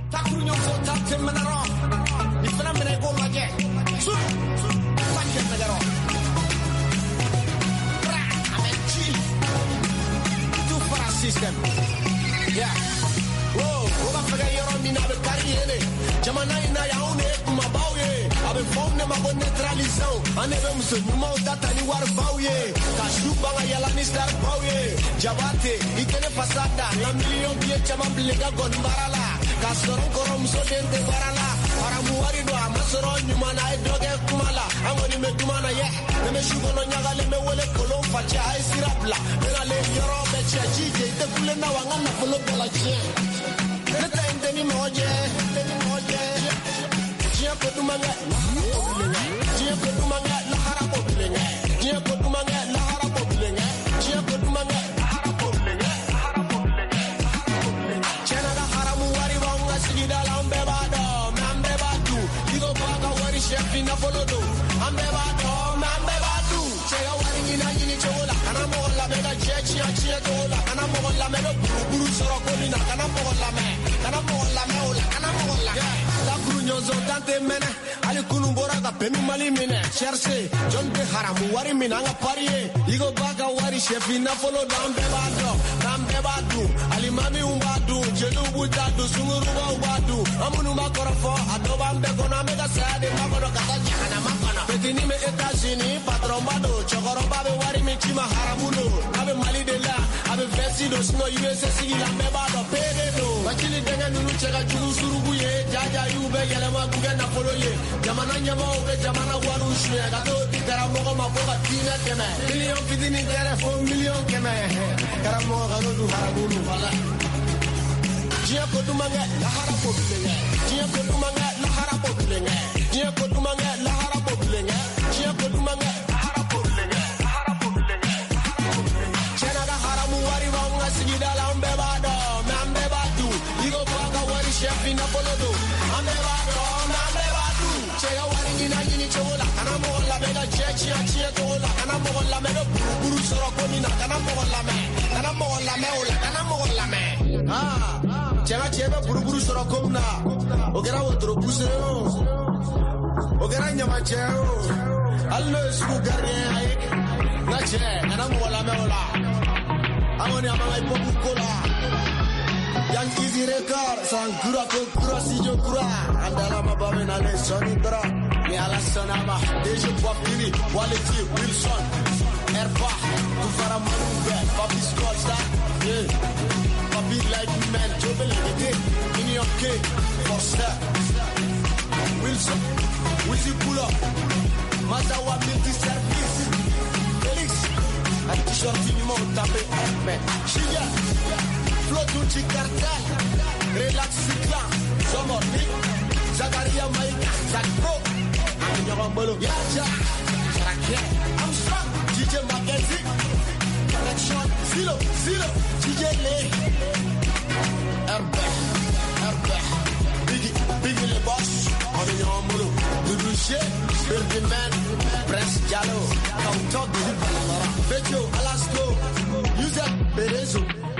System. Yeah. Whoa, what I'm forgetting you're on me now, carriere. Jamana ina yaune, mabauye. Abe phone ma bon neutralisation. Anebe muso numa data ni war bauye. Kashuba yala ni star bauye. Jabate, ikene pasada. Na million bie chama blega gon barala. Kasoron korom so dente barala. Para muari do amasoro nyuma na edoge kumala. Amoni me dumana ye. Me shugo no nyaga le me wole kolon facha ai sirapla. Na le yoro be chaji te kule na wanga na folo bela chien. Ne tende ni moje. Dia ko dumanga. Dia ko dumanga la harapo bilenga. Dia ko dumanga la harapo bilenga. Dia ko dumanga la harapo bilenga. Chena da haramu wari wanga sigida la ambe bado. Mambe badu. Digo baka wari chef na folo do. Ambe bado, mambe badu. Chega wari ni chola. Kana mo la mega chia dola. Kana mo la mega buru soro kolina. Kana mo la me. Kana mo la me ola. Kana mo la. La brunyozo dante mene. Ali kunu bora ka pemi mali mine. Cherche. John de haramu wari minanga parie. Digo baka wari chef na folo dambe bado. Dambe badu. Ali mami umbadu. Jelu butadu. Sunguru ubadu. Amunu makorofo. Adoba mbe kona mega sade. Makono kata jana makona. Petini me Etats-Unis. Patron bado. Chokoro babe wari mi chima haramuno. Abe mali de la. Abe vesido. Sino USA sigila mbe bado. Pede do. Machili denga nunu cheka churu surugu ye. Jaja yube yele maguge na folo ye. Jamana nyama ube jamana waru shwe. Kato tikara mogo mafoka tina keme. Million fitini telefon million keme. Kara mogo kano du haramunu. Wala. Jia kodumanga la harapo bilenga. Jia kodumanga la harapo bilenga. Jia kodumanga la harapo bilenga. Jia kodumanga la harapo bilenga. Harapo bilenga. Chena da haramu wari wanga sigida la ambe bado. Mambe badu. Digo baka wari chef na polodo. Ambe bado, mambe badu. Chega wari ni chola. Kana mo la mega chia dola. Kana mo la mega buru soro konina. Kana mo la me. Kana mo la me ola. Kana mo la me. Chega chebe buru soro komna. Ogera wotro puseo. Ogera nyama cheo. Allo su garien ay. Na che, kana mo la me ola. Amoni amanga ipopu kola. Yang easy record, sangkura kokura si jokura. Andala mababe na le sonitra. Mi ala sonama, deje pop kiri, quality Wilson. Erpa, tu fara manube, papi scotch that. Yeah. Papi like man, jobel again. In your cake, for step. Wilson, Wizzy pull up. Mazawa multi service. Felix, and t-shirt in mouth, tape, man. Shiga. Flotucci cartel, relax clan, somos Nick, Zakaria Mike, Zakro, Molo, Yacha, I'm strong, DJ Mackenzie, Correction, Silo, DJ Lay, Herbe, Biggie Le Boss, on est en Molo, Doudouché, Birdman, Prince Diallo, Kauto, Bejo, Alasko, Yusef, Berezo.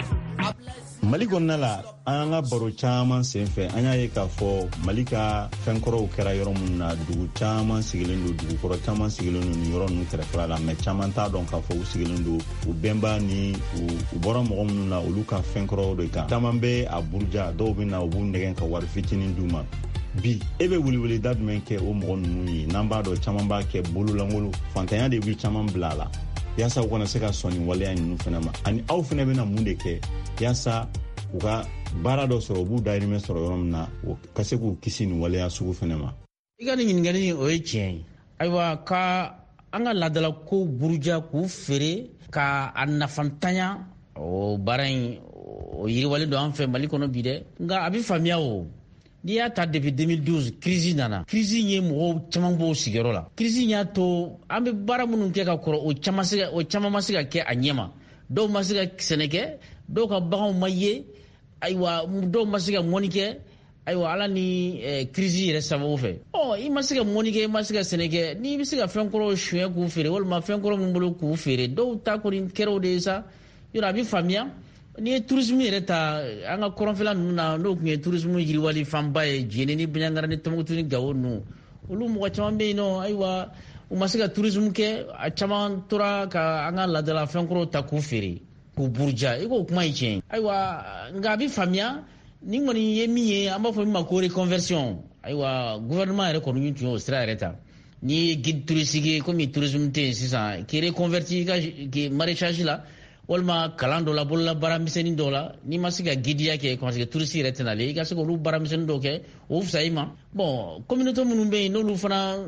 Mali kɔnɔna la an ka baro caman senfɛ an y'a ye k'a fɔ Mali ka fɛnkɔrɔw kɛra yɔrɔ minnu na dugu caman sigilen don dugukɔrɔ caman sigilen don nin yɔrɔ ninnu kɛrɛfɛla la mais caman t'a dɔn k'a fɔ u sigilen don u bɛnba ni u bɔra mɔgɔ minnu na olu ka fɛnkɔrɔw de kan caman bɛ a buruja dɔw bɛ na u b'u nɛgɛn ka wari fitinin d'u ma bi e bɛ weleweleda jumɛn kɛ o mɔgɔ ninnu ye n'an b'a dɔn caman b'a kɛ bololankolo fantanya de bɛ caman bila a la yaasa u kana se ka sɔn nin waleya ninnu fana ma ani aw fana bɛna mun de kɛ yaasa u ka baara dɔ sɔrɔ u b'u dahirimɛ sɔrɔ yɔrɔ min na ka se k'u kisi nin waleya sugu fana ma. I ka nin ɲininkali o ye tiɲɛ ye ayiwa ka an ka laadala ko buruja k'u feere ka a nafantanya o baara in o yiriwalen don an fɛ Mali kɔnɔ bi dɛ nka a bɛ faamuya o n'i y'a ta depuis 2012 crise nana crise ye mɔgɔw caman b'o sigiyɔrɔ la crise y'a to an bɛ baara minnu kɛ ka kɔrɔ o caman ma se ka kɛ a ɲɛma dɔw ma se ka sɛnɛ kɛ dɔw ka baganw ma ye ayiwa dɔw ma se ka mɔni kɛ ayiwa ala ni crise yɛrɛ sababu fɛ i ma se ka mɔni kɛ i ma se ka sɛnɛ kɛ n'i bɛ se ka fɛn kɔrɔ suɲɛ k'u feere walima fɛn kɔrɔ min bolo k'u feere dɔw ta kɔni kɛra o de ye sa yɔrɔ a bɛ faamuya n'i ye tourisme yɛrɛ ta an ka kɔrɔnfɛla ninnu na n'o tun ye tourisme yiriwali fanba ye Djéné ni Biɲankara ni Tɔnbukutu ni Gao ninnu olu mɔgɔ caman bɛ yen nɔ ayiwa u ma se ka tourisme kɛ a caman tora ka an ka laadala fɛn kɔrɔw ta k'u feere k'u buruja i k'o kuma ye tiɲɛ ayiwa nka a bɛ faamuya ni kɔni ye min ye an b'a fɔ min ma ko reconversion ayiwa gouvernement yɛrɛ kɔni tun y'o sira yɛrɛ ta n'i ye guide touristique komi tourisme tɛ yen sisan k'i reconverti ka maraîchage la walima kalan dɔ la bolola baara misɛnnin dɔw la n'i ma se ka guidiya kɛ parce que touriste yɛrɛ tɛna ale i ka se k'olu baara misɛnnin dɔw kɛ o fisa i ma bon communauté minnu bɛ yen n'olu fana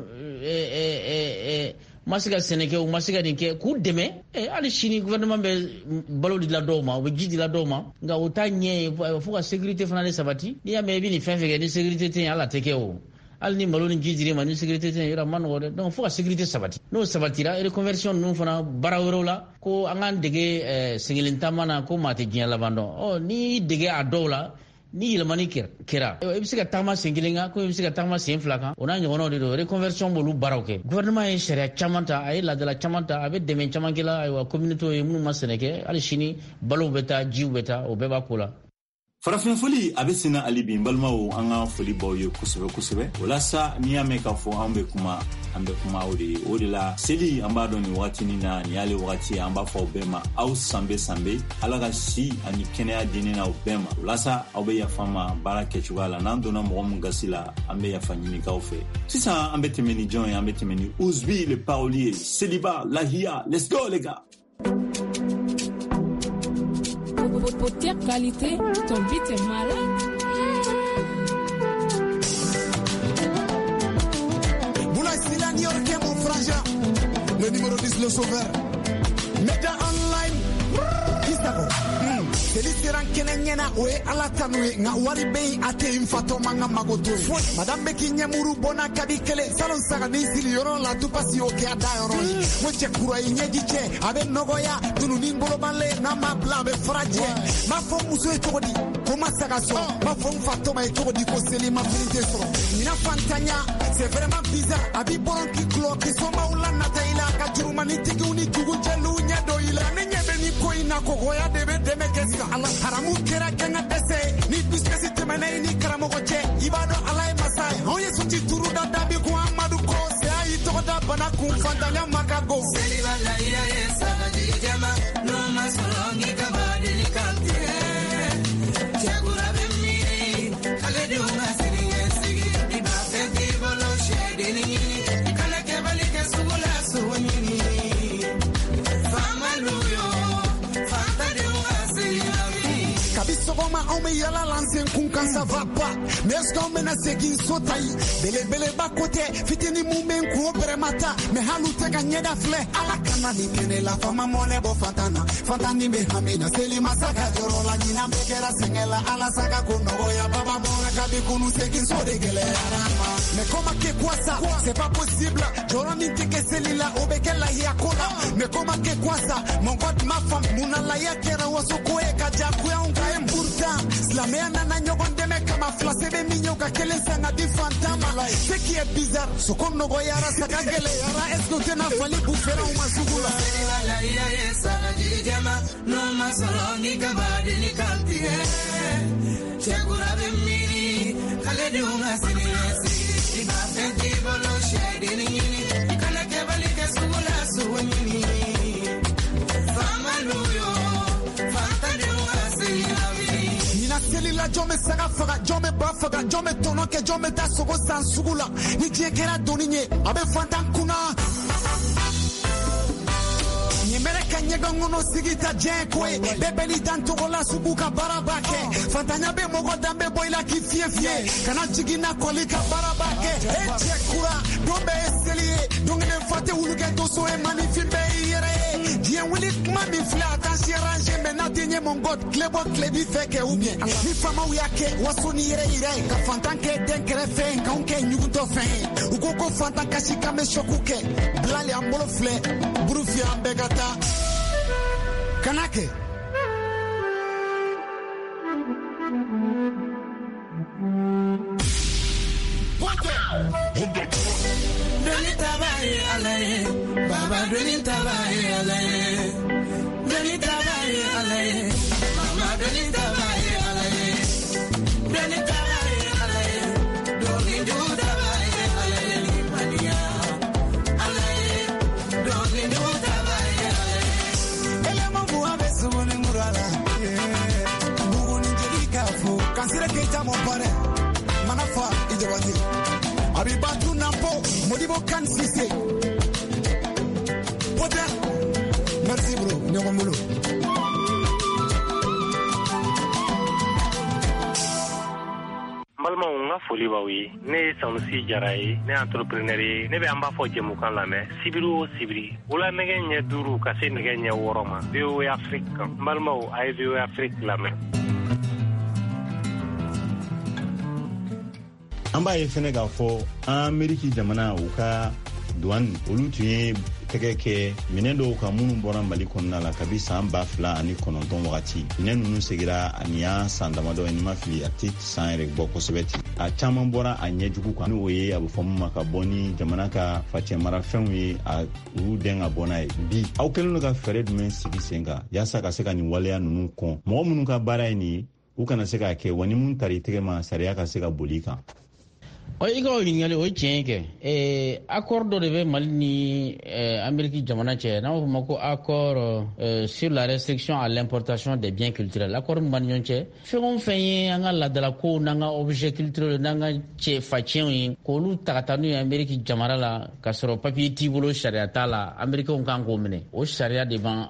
ma se ka sɛnɛ kɛ u ma se ka nin kɛ k'u dɛmɛ hali sini gouvernement bɛ balo dila dɔw ma u bɛ ji dila dɔw ma nka o t'a ɲɛ ye fo ka sécurité fana de sabati n'i y'a mɛn i bɛ nin fɛn fɛn kɛ ni sécurité tɛ yen ala tɛ kɛ o hali ni malo ni ji dir'i ma ni sécurité tɛ yen yɔrɔ a ma nɔgɔ dɛ donc fo ka sécurité sabati n'o sabatira reconversion ninnu fana baara wɛrɛw la ko an k'an dege sɛngɛlen taama na ko maa tɛ diɲɛ laban dɔn n'i dege a dɔw la ni yɛlɛmani kɛra i bɛ se ka taama sen kelen kan ko i bɛ se ka taama sen fila kan o n'a ɲɔgɔnnaw de don reconversion b'olu baaraw kɛ gouvernement ye sariya caman ta a ye laadala caman ta a bɛ dɛmɛ caman kɛ la ayiwa communauté ye minnu ma sɛnɛ kɛ hali sini balow bɛ taa jiw bɛ taa o bɛɛ b'a ko la. Farafinfoli a bɛ senna hali bi n balimaw an ka foli baw ye kosɛbɛ kosɛbɛ walasa n'i y'a mɛn k'a fɔ an bɛ kuma o de la seli an b'a dɔn nin wagatinin na nin y'ale wagati ye an b'a fɔ aw bɛɛ ma aw sanbe ala ka si ani kɛnɛya diinɛ na aw bɛɛ ma walasa aw bɛ yafa ma baara kɛcogoya la n'an donna mɔgɔ min gasi la an bɛ yafa ɲini k'aw fɛ sisan an bɛ tɛmɛ ni jɔn ye an bɛ tɛmɛ ni Ouzbi le parolier Seliba Lahiya let's go les gars. Pour tes qualités, ton beat est malade. Boulaye Sylla New York est mon frangin, le numéro 10 le sauveur. Média online, Instagram. Seli siran kene nyena oe ala tanwe nga wari bei ate infato manga magoto. Madame beki nyamuru bona kadi kele salon saga ni sili yoro la tu pasi oke ada yoro. Moche kura inyeji che abe nogoya tunu nimbolo bale na mabla be fraje. Ma fo muso e togodi koma saga so. Ma fo mfato ma e togodi ko seli ma finite so. Nina fantanya c'est vraiment bizarre. Abi boron ki klo ki soma ula na taila ka juruma ni tigi uni jugu jelu nya do ila nenye be ni ko ina ko goya debe deme kesi. Allah haramu kera kenga dese ni biskesi temene ni karamogo che ibado alai masai oye suti turu da dabi ku amadu ko se ayi to da bana ku fantanya makago seliba la ya yesa di jama no masolongi kabadi ni kamte tiagura bemmi kale de una serie sigi iba fenti bolo shedi ni kale ke bali ke sugula suwini famaluyo Kabisogoma ome yala lansen kunkan ça va pas mais est-ce qu'on mena segin sotai bele ba côté fitini mumen ko bremata me halute ganyeda fle ala kanani kene la fama mone bo fantani me hamina seli masaka joro la nyina bekera la sengela ala saka kuno ya baba mona kabi kunu sekin so de gele arama mais comment que quoi ça c'est pas possible joro minti que celila obekela ya kola mais comment que quoi ça mon god ma femme muna la ya kera wasuko e kaja kuya unga important slameana na nyogonde me kama flase be minyoka kele sanga di fantama ce qui est bizarre so kono go yara saka gele yara est-ce que tena fali bufera uma sugula la ya esa na jijema no masolo ni kabadi ni kantie chegura de mini kale de una sinesi iba fenti bolo shedi ni kala ke bali ke sugula suwini fama luyo fanta de una sinesi nina selila jome saga faga jome bafaga jome tono ke jome tasogo san sugula ni jekera doninye abe fanta kuna Mereka nyegongono sigita jenkwe bebeli tanto la subuka barabake fatanya be mogo dambe boila kifie kana jigina kolika barabake echekura dombe eseli dongene fate uluge doso e manifimbe yere dien wili mami fla tansi range mena tenye mongot klebo klebi feke ou bien ni fama uyake wasoni yere ka fantanke denkere fe ka unke nyuguto fe ukoko fantanka shikame shokuke blali ambolo fle burufia ambegata Kanake Doni tabaye alaye Baba doni tabaye alaye Doni tabaye alaye Mama doni tabaye alaye Doni tabaye alaye Doni du tabaye alaye Mania alaye Doni du tabaye alaye Elema muwa besumuni murala Bugu ninjeli kafu Kansire keita mopare Manafa ijabati Abibatu Nampo, Modibo Kan Sise. Potter. Merci bro, Nyomolo. Malma unga foli bawi ne Sanusi Jarai ne entrepreneur ne be amba fo jemu kan la me sibiru sibiri wala nege nya duru ka se nege nya woroma be Afrique malma o ay be Afrique la me an b'a ye fɛnɛ k'a fɔ Ameriki jamana u ka douane olu tun ye tɛgɛ kɛ minɛn dɔw ka minnu bɔra Mali kɔnɔna la kabi san 2009 wagati minɛn ninnu segira ani y'a san damadɔ ye ni ma fili a tɛ san yɛrɛ bɔ kosɛbɛ ten a caman bɔra a ɲɛjugu kan n'o ye a bɛ fɔ min ma ka bɔ ni jamana ka facɛmara fɛnw ye a olu dɛn ka bɔ n'a ye bi aw kɛlen don ka fɛɛrɛ jumɛn sigi sen kan yaasa ka se ka nin waleya ninnu kɔn mɔgɔ minnu ka baara ye nin ye u kana se k'a kɛ wa ni mun tari tɛgɛ ma sariya ka se ka boli kan Iko ɲininkali o tiɲɛ kɛ accord dɔ de bɛ Mali ni Amérique jamana cɛ n'an b'a fɔ ma ko accord sur la restriction à l'importation des biens culturels accord min b'an ni ɲɔgɔn cɛ fɛn o fɛn ye an ka laadalakow n'an ka objet culturel n'an ka facɛnw ye k'olu ta ka taa n'u ye Amérique jamana la k'a sɔrɔ papier t'i bolo sariya t'a la Américains kan k'o minɛ o sariya de b'an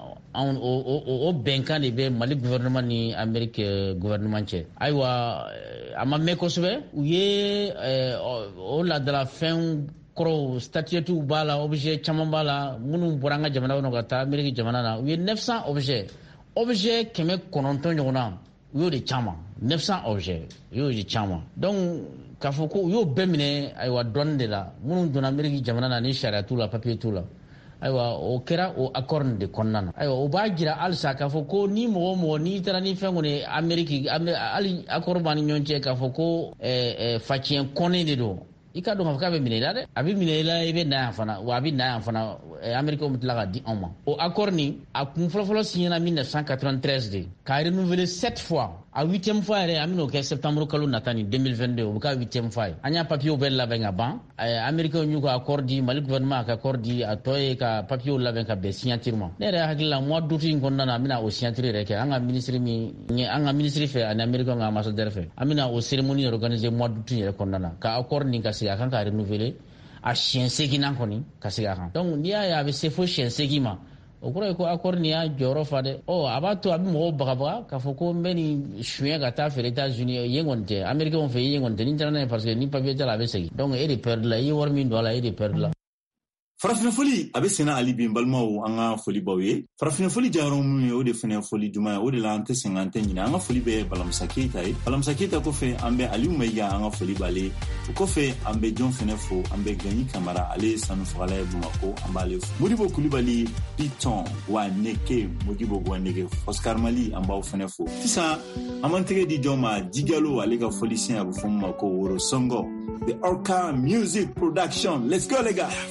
o bɛnkan de bɛ Mali gouvernement ni Amérique gouvernement cɛ ayiwa a ma mɛn kosɛbɛ u ye o laadala fɛn kɔrɔw statutiw b'a la objet caman b'a la minnu bɔra an ka jamana kɔnɔ ka taa Amérique jamana na u ye 900 objet 900 ɲɔgɔn na u y'o de caman 900 objet u y'o de caman donc k'a fɔ ko u y'o bɛɛ minɛ ayiwa douane de la minnu donna Amérique jamana na ni sariya t'u la papier t'u la ayiwa o kɛra o accord de kɔnɔna na ayiwa o b'a jira halisa k'a fɔ ko ni mɔgɔ o mɔgɔ n'i taara ni fɛn kɔni Amérique hali accord b'an ni ɲɔgɔn cɛ k'a fɔ ko facɛn kɔnɛ de don i ka dɔn k'a fɔ k'a bɛ minɛ i la dɛ a bɛ minɛ i la i bɛ na yan fana wa a bɛ na yan fana Américains bɛ tila ka di anw ma o accord nin a kun fɔlɔfɔlɔ signé na 1993 de k'a renouveler 7 fois a 8e fois yɛrɛ an bɛn'o kɛ septembre kalo nata ni 2022 o bɛ k'a 8e fois ye an y'a papier bɛɛ labɛn ka ban Américains y'u ka accord di Mali gouvernement ka accord di a tɔ ye ka papier labɛn ka bɛn signature ma ne yɛrɛ hakili la mois d'août in kɔnɔna na an bɛna o signature yɛrɛ kɛ an ka ministre fɛ ani Américains ka ambassadeur fɛ an bɛna o cérémonie organiser mois d'août yɛrɛ kɔnɔna na ka accord nin ka segin a kan ka renouveler a siɲɛ 8 nan kɔni ka segin a kan donc n'i y'a ye a bɛ se fo siɲɛ 8 ma o kɔrɔ ye ko accord nin y'a jɔyɔrɔ fa dɛ a b'a to a bɛ mɔgɔw bagabaga k'a fɔ ko n bɛ nin suɲɛ ka taa feere États-Unis yen kɔni tɛ Américains fɛ yen kɔni tɛ ni taara n'a ye parce que ni papier t'a la a bɛ segin donc e de perdre la i ye wari min don a la e de perdre la farafina foli abe sena ali bin balmaw anga foli bawe farafina foli jarom mu o de fene foli juma o de la ante 50 nyina anga foli be balamsakita ko fe ambe ali umayya anga foli bale ko fe ambe jon fene fo ambe gani kamara ale sanu fala e bumako ambale Modibo Coulibaly Piton wa neke Modibo Gwanege Oscar Mali amba fene fo tisa amantege di joma digalo ale ka foli sin abu fomma ko woro songo the Orca Music Production. Let's go les gars.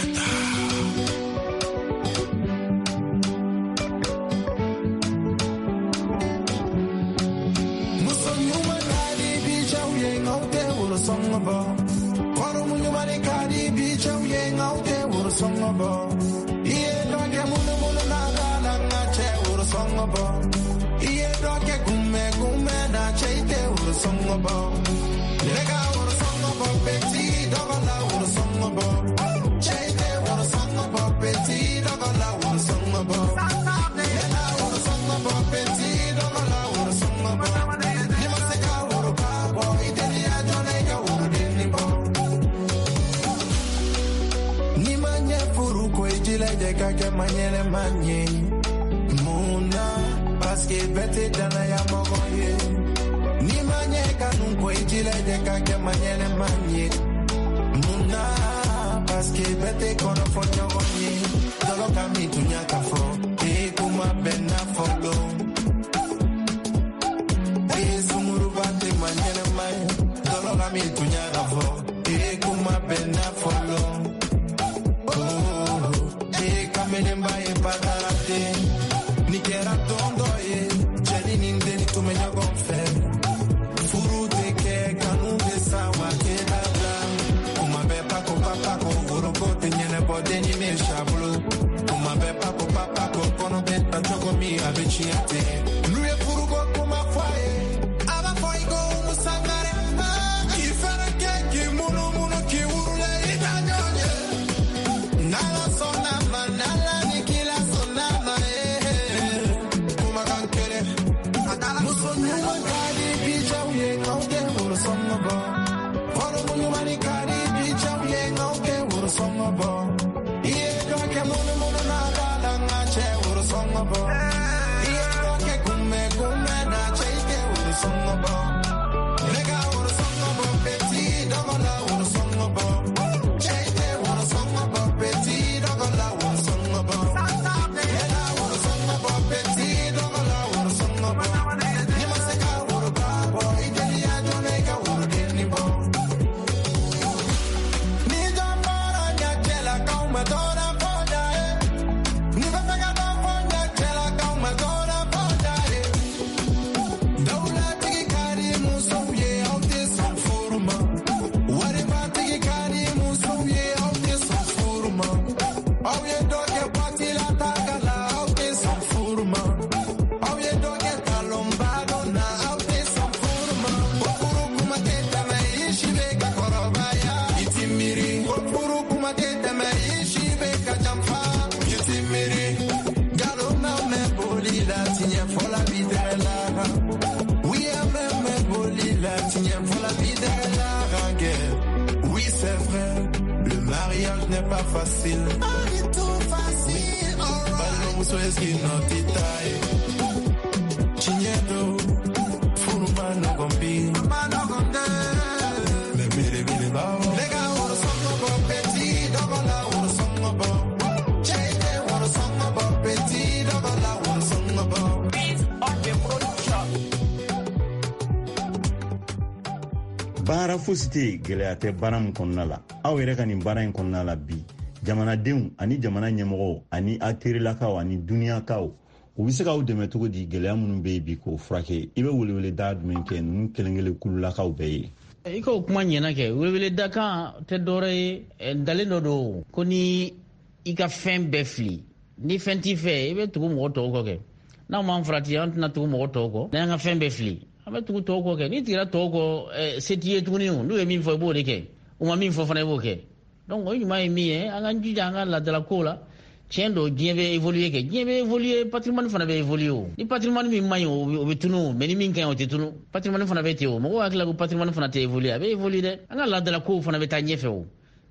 Baara fosite gɛlɛya tɛ baara min kɔnɔna la aw yɛrɛ ka nin baara in kɔnɔna la bi jamanadenw ani jamana ɲɛmɔgɔw ani acteurlakaw ani duniyakaw u bɛ se k'aw dɛmɛ cogo di gɛlɛya minnu bɛ yen bi k'o furakɛ i bɛ weleweleda jumɛn kɛ ninnu kelen-kelen kululakaw bɛɛ ye i ka o kuma ɲɛna kɛ weleweleda kan tɛ dɔwɛrɛ ye dalen dɔ don ko ni i ka fɛn bɛɛ fili ni fɛn t'i fɛ i bɛ tugu mɔgɔ tɔw kɔ kɛ n'aw m'an farati an tɛna tugu mɔgɔ tɔw kɔ n'an ka fɛn bɛɛ fili an bɛ tugu tɔw kɔ kɛ ni tigɛra tɔw kɔ se t'i ye tuguni n'u ye min fɔ i b'o de kɛ u ma min fɔ fana i b'o kɛ donc o ɲuman ye min ye an ka jija an ka ladalakow la tiɲɛ don diɲɛ bɛ évoluer kɛ diɲɛ bɛ évoluer patrimoine fana bɛ évoluer o ni patrimoine min man ɲi o bɛ tunu mais ni min ka ɲi o tɛ tunu patrimoine fana bɛ ten o mɔgɔw hakili la ko patrimoine fana tɛ évoluer a bɛ évoluer dɛ an ka ladalakow fana bɛ taa ɲɛfɛ o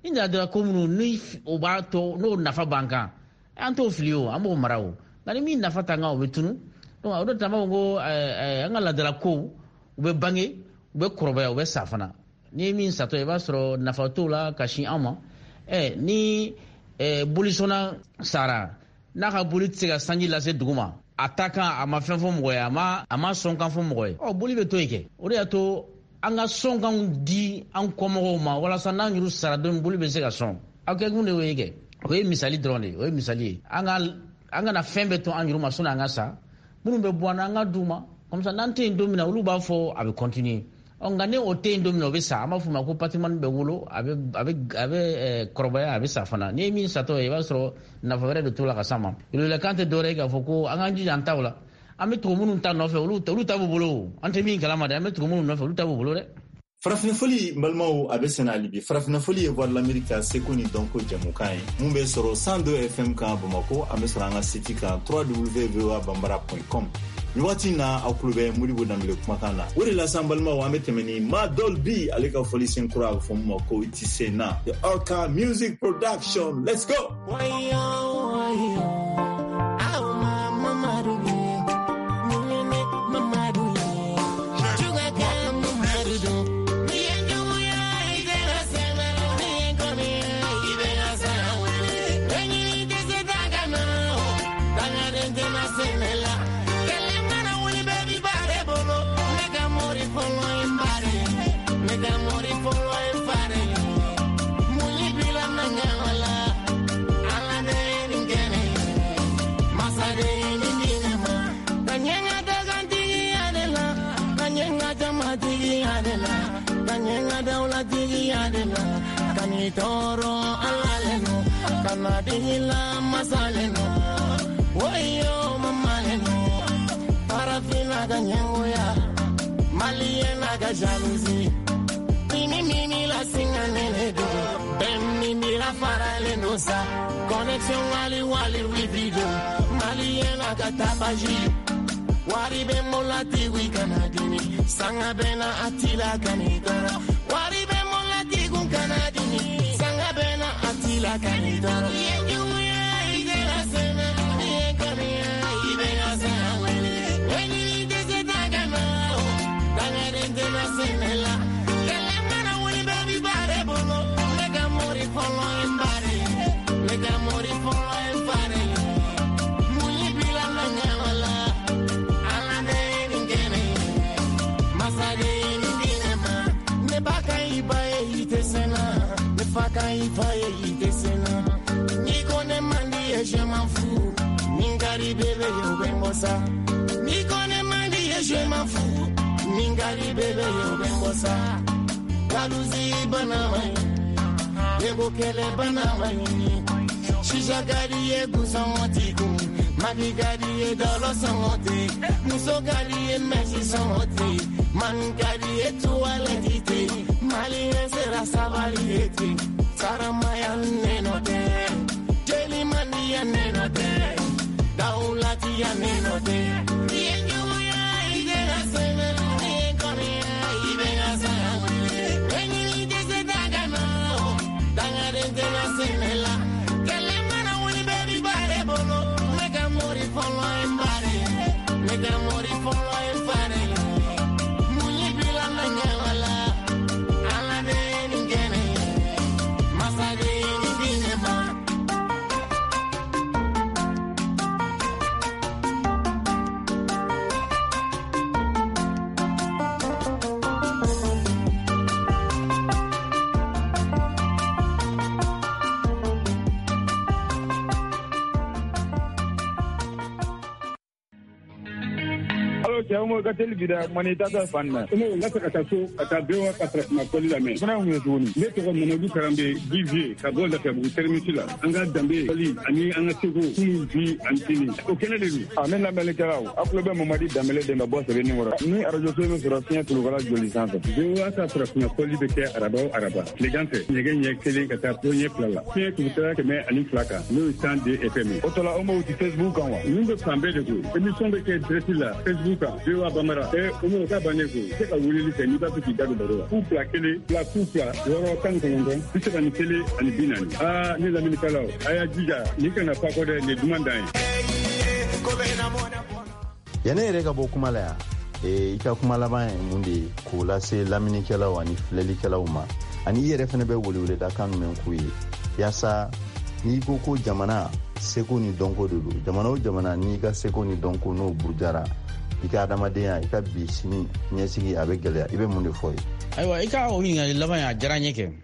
inda da ko munu ni o ba to no nafa banka an to filio amo marawo ngani min nafa tanga o betunu donc o do tama go an la dala ko o be bange o be koroba o be safana ni min sato e ba soro nafa to la kashi ama ni bolisona sara na ka politique ga sanji la se duguma ataka ama fɛn fɔ mɔgɔ ye a ma sɔn kan fɔ mɔgɔ ye boli bɛ to yen kɛ o de y'a to an ka sɔn kan di an kɔmɔgɔw ma walasa n'an yuru sara don boli bɛ se ka sɔn aw kɛ kun de y'o ye kɛ o ye misali dɔrɔn de o ye misali ye an kana fɛn bɛɛ to an yuru ma sɔnni an ka sa minnu bɛ bɔ an na an ka d'u ma comme ça n'an tɛ yen don min na olu b'a fɔ a bɛ continuer nka ni o tɛ yen don min na o bɛ sa an b'a fɔ ma ko patrimoine bɛ wolo a bɛ kɔrɔbaya a bɛ sa fana n'i ye min satɔ ye i b'a sɔrɔ nafa wɛrɛ de t'o la ka s'a ma kan tɛ dɔwɛrɛ ye k'a fɔ ko an k'an jija an taw la an bɛ tugu minnu ta nɔfɛ olu ta b'u bolo an tɛ min kalama dɛ an bɛ tugu minnu nɔfɛ olu ta b'u bolo dɛ. Farafinfoli balimaw a bɛ sɛnɛ hali bi Farafinfoli ye Voix de l'Amérique ka seko ni dɔnko jamukan ye mun bɛ sɔrɔ 102 FM kan Bamako an bɛ sɔrɔ an ka site kan www.voabambara.com. Ni waati na aw kulo bɛ Modibo Dambele kumakan na o de la san balimaw an bɛ tɛmɛ ni Ma Dolby ale ka fɔli sen kura a bɛ fɔ mun ma ko Iti Sena the Orca Music Production. Let's go. Toro alaleno kanadila masaleno woyo mamaleno parafina ganyengoya maliena ga jalousie mini la singanene do benni la faraleno sa connexion wali video maliena ga tabaji wari be molati wi kanadini sanga bena atila kanidoro wari be molati gun kanadini sanga bena atila kanidoro yenjuya igela sena yekania ibena sena weni dese tagana dangarende na senela kelemana wuli baby bare bono lega mori follow in bare lega mori follow in bare muli bila ngala Nikone mandi je m'en fous Ningari bébé yo bengosa Nikone mandi je m'en fous Ningari bébé yo bengosa Kaluzi banamai Ego kele banamai Shisha gari e gusamoti Magi gari e dolo samoti Muso gari e meshi samoti Man gari e tualetite Mali e sera savaliete Saramaya nenote Jeli mania nenote Daulatia nenote Yenjuya igera sena Yekonia ibega sena Wenyi dese dagana Dangarente na senela Kelemana wuli baby bare bono Mega mori follow en bare Mega mori follow en bare Muli bila nangawala Ala de ningene Jamo ka televida mani tata fanna no ngata ka so ata bewa ka trafna koli la men fana mu zoni ne to mo du karambe divie ka golda ka bu termisila anga dambe koli ani anga tego vi antini o kenele ni amen la mele karaw aklo be Mamadi Dambele de ma boss be ni wora ni arajo so me sura sia to gala joli sansa bewa ka trafna koli be ke araba legante nyege kele ka ta premier plala ke ku tara ke me ani flaka no stand de fm o to la o mo di Facebook kan wa ni be sambe de ko emission be ke dresila Facebook Biwa Bamara umu ka baneku se ka wuli se ni ba ki da do baro ku pla kele pla ku pla yoro kan ko ngon se ka ni kele ani binani ni la mini kala aya jija ni kana fa ko de ne dumanda yana yɛrɛ ka bɔ kuma la yan i ka kuma laban ye mun de ye k'o lase laminikɛlaw ani filɛlikɛlaw ma ani i yɛrɛ fɛnɛ bɛ weleweleda kan jumɛn k'u ye yaasa n'i ko ko jamana seko ni dɔnko de don jamana o jamana n'i ka seko ni dɔnko n'o burujara i ka adamadenya i ka bi sini ɲɛsigi a bɛ gwɛlɛya i bɛ mun de fɔ ye ayiwa i ka o ɲininkali laban ye a diyara n ye kɛ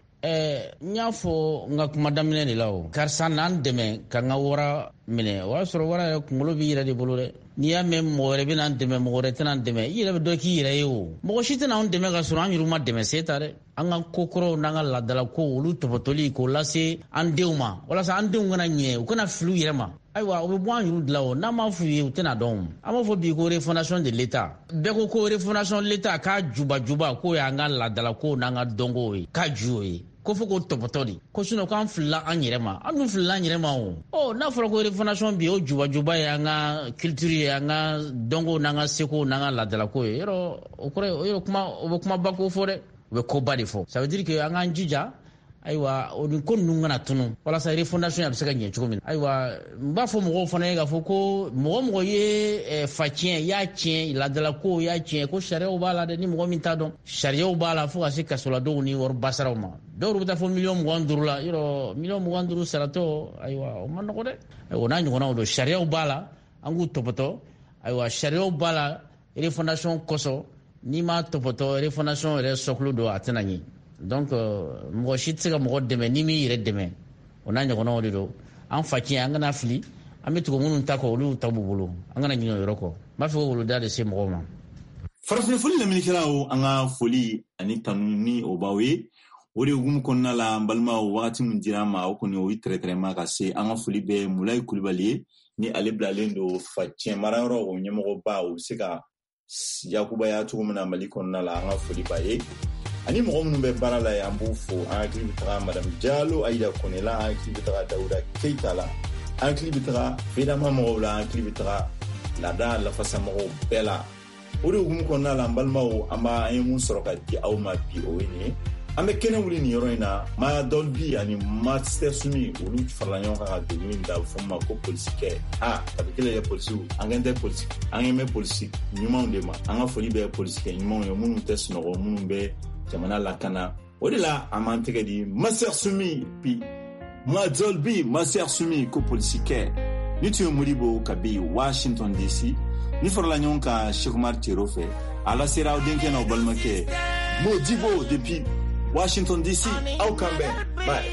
n y'a fɔ n ka kuma daminɛ de la o karisa n'an dɛmɛ ka n ka wara minɛ o y'a sɔrɔ wara yɛrɛ kunkolo b'i yɛrɛ de bolo dɛ n'i y'a mɛn mɔgɔ wɛrɛ bɛ n'an dɛmɛ mɔgɔ wɛrɛ tɛna dɛmɛ i yɛrɛ bɛ dɔ k'i yɛrɛ ye o mɔgɔ si tɛna an dɛmɛ ka sɔrɔ an yɛrɛ ma dɛmɛ se ta dɛ an ka kokɔrɔw n'an ka laadala ko olu tɔpɔtɔli k'o lase an denw ma walasa an denw kana ɲɛ u kana fili u yɛrɛ ma ayiwa o bɛ bɔ an yɛrɛ de la o n'an m'a f'u ye u tɛna dɔn an b'a fɔ bi ko refondation de l'État bɛɛ ko ko refondation de l'État k'a juba k'o y'an ka laadala ko n'an ka dɔnkow ye k'a ju ye ko fo k'o tɔpɔtɔ de ko sinon k'an filila an yɛrɛ ma an dun filila an yɛrɛ ma o n'a fɔra ko refondation bi o juba ye an ka culture ye an ka dɔnko n'an ka seko n'an ka laadalako ye yɔrɔ o kɔrɔ o bɛ kumaba ko fɔ dɛ u bɛ koba de fɔ ça veut dire que an k'an jija ayiwa o ni ko ninnu kana tunu walasa refondation a bɛ se ka ɲɛ cogo min na ayiwa n b'a fɔ mɔgɔw fana ye k'a fɔ ko mɔgɔ ye fa tiɲɛ y'a tiɲɛ laadalako y'a tiɲɛ ko sariyaw b'a la dɛ ni mɔgɔ min t'a dɔn sariyaw b'a la fo ka se kasoladenw ni wari basaraw ma dɔw bɛ taa fɔ 25,000 la yɔrɔ 25,000 saratɔ ayiwa o ma nɔgɔ dɛ o n'a ɲɔgɔnnaw don sariyaw b'a la an k'u tɔpɔtɔ ayiwa sariyaw b'a la refondation kosɔn n'i m'a tɔpɔtɔ refondation yɛrɛ sɔkulu don a tɛna ɲɛ donc mɔgɔ si tɛ se ka mɔgɔ dɛmɛ ni min yɛrɛ dɛmɛ o n'a ɲɔgɔnnaw de don an fa tiɲɛ an kana fili an bɛ tugu minnu ta kɔ olu ta b'u bolo an kana ɲinɛ o yɔrɔ kɔ n b'a fɛ ko woloda de se mɔgɔw ma farafinfoli laminikɛlaw an ka foli ani tanu ni o b'aw ye o de hukumu kɔnɔna la an balimaw wagati min dira an ma o kɔni o ye tɛrɛtɛrɛma ka se an ka foli bɛ Mulayi Kulibali ye ni ale bilalen don fa tiɲɛ marayɔrɔ o ɲɛmɔgɔba o bɛ se ka yakubaya cogo min na Mali kɔnɔna la an ka foli b'a ye ani mɔgɔ minnu bɛ baara la ye an b'u fo an hakili bɛ taga Madame Jalo Aïda Kone la an hakili bɛ taga Dawuda Keita la an hakili bɛ taga Fedama mɔgɔw la an hakili bɛ taga laada lafasa mɔgɔw bɛɛ la o de hukumu kɔnɔna la an balimaw an ye mun sɔrɔ ka di aw ma bi o ye nin ye an bɛ kɛnɛ wuli nin yɔrɔ in na Maya Dolby ani Master Sumi olu farala ɲɔgɔn kan ka don min da fɔ ma ko polisikɛ kabi kelen ye polisiw an kɛn tɛ polisi an kɛn bɛ polisi ɲumanw de ma an ka foli bɛ polisikɛ ɲumanw ye minnu tɛ sunɔgɔ minnu bɛ jamana lakana o de la an m'an tɛgɛ di Master Sumi bi Maya Dolby Master Sumi ko polisikɛ ni tun ye Modibo kabi Washington DC ni farala ɲɔgɔn kan Cheikh Umar Tero fɛ ala sera aw denkɛ n'aw balimakɛ Modibo depuis Washington DC, au Cambé. Bye.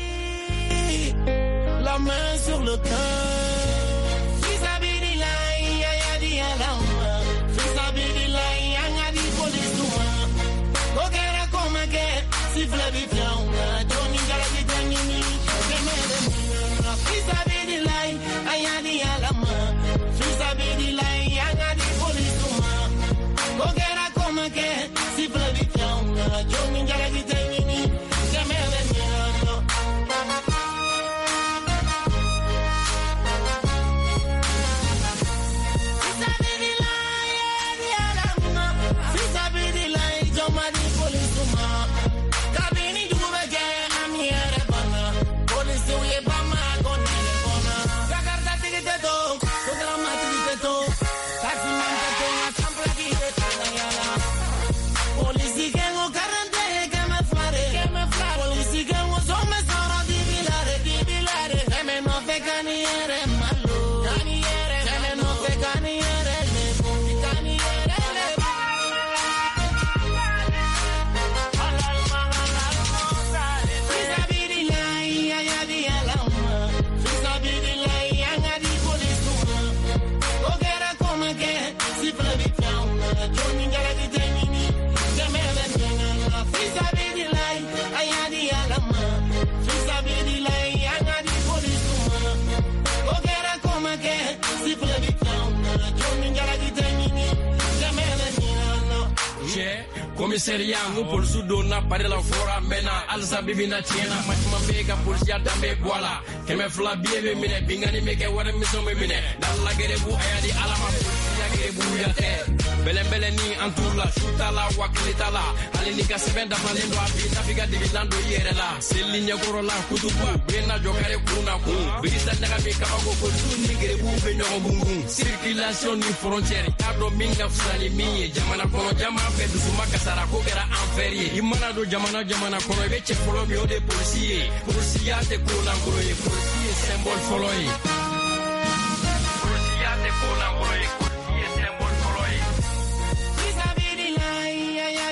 La main sur le cœur. Fisabilillah, ya di alama. Fisabilillah, ya di polisuma. Kokera koma ke, sifle bifiauna. Joni jala di tangini, kemere mina. Fisabilillah, ya di alama. Fisabilillah, ya di polisuma. Kokera koma ke, sifle bifiauna. Joni jala di tangini. Commissariat ngo polsu donna pare la fora mena alsa bibina tiena matuma mega polsia dambe bola keme fla biebe mine bingani meke wara miso me mine dalla gere bu ayadi alama polsia gere nigere buyate belembele ni antula shutala waklitala alini ka seben da falendo abi nafiga digilando yerela selinya gorola kutuba bena jokare kuna ku bisa daga be kabago ko nigere bube no bungu circulation ni frontière ado minga fsani mi jamana kono jama be dusuma kasara ko gera enferie imana do jamana kono be che folo mi ode policier te ko langoro e policier symbole folo e policier te ko langoro e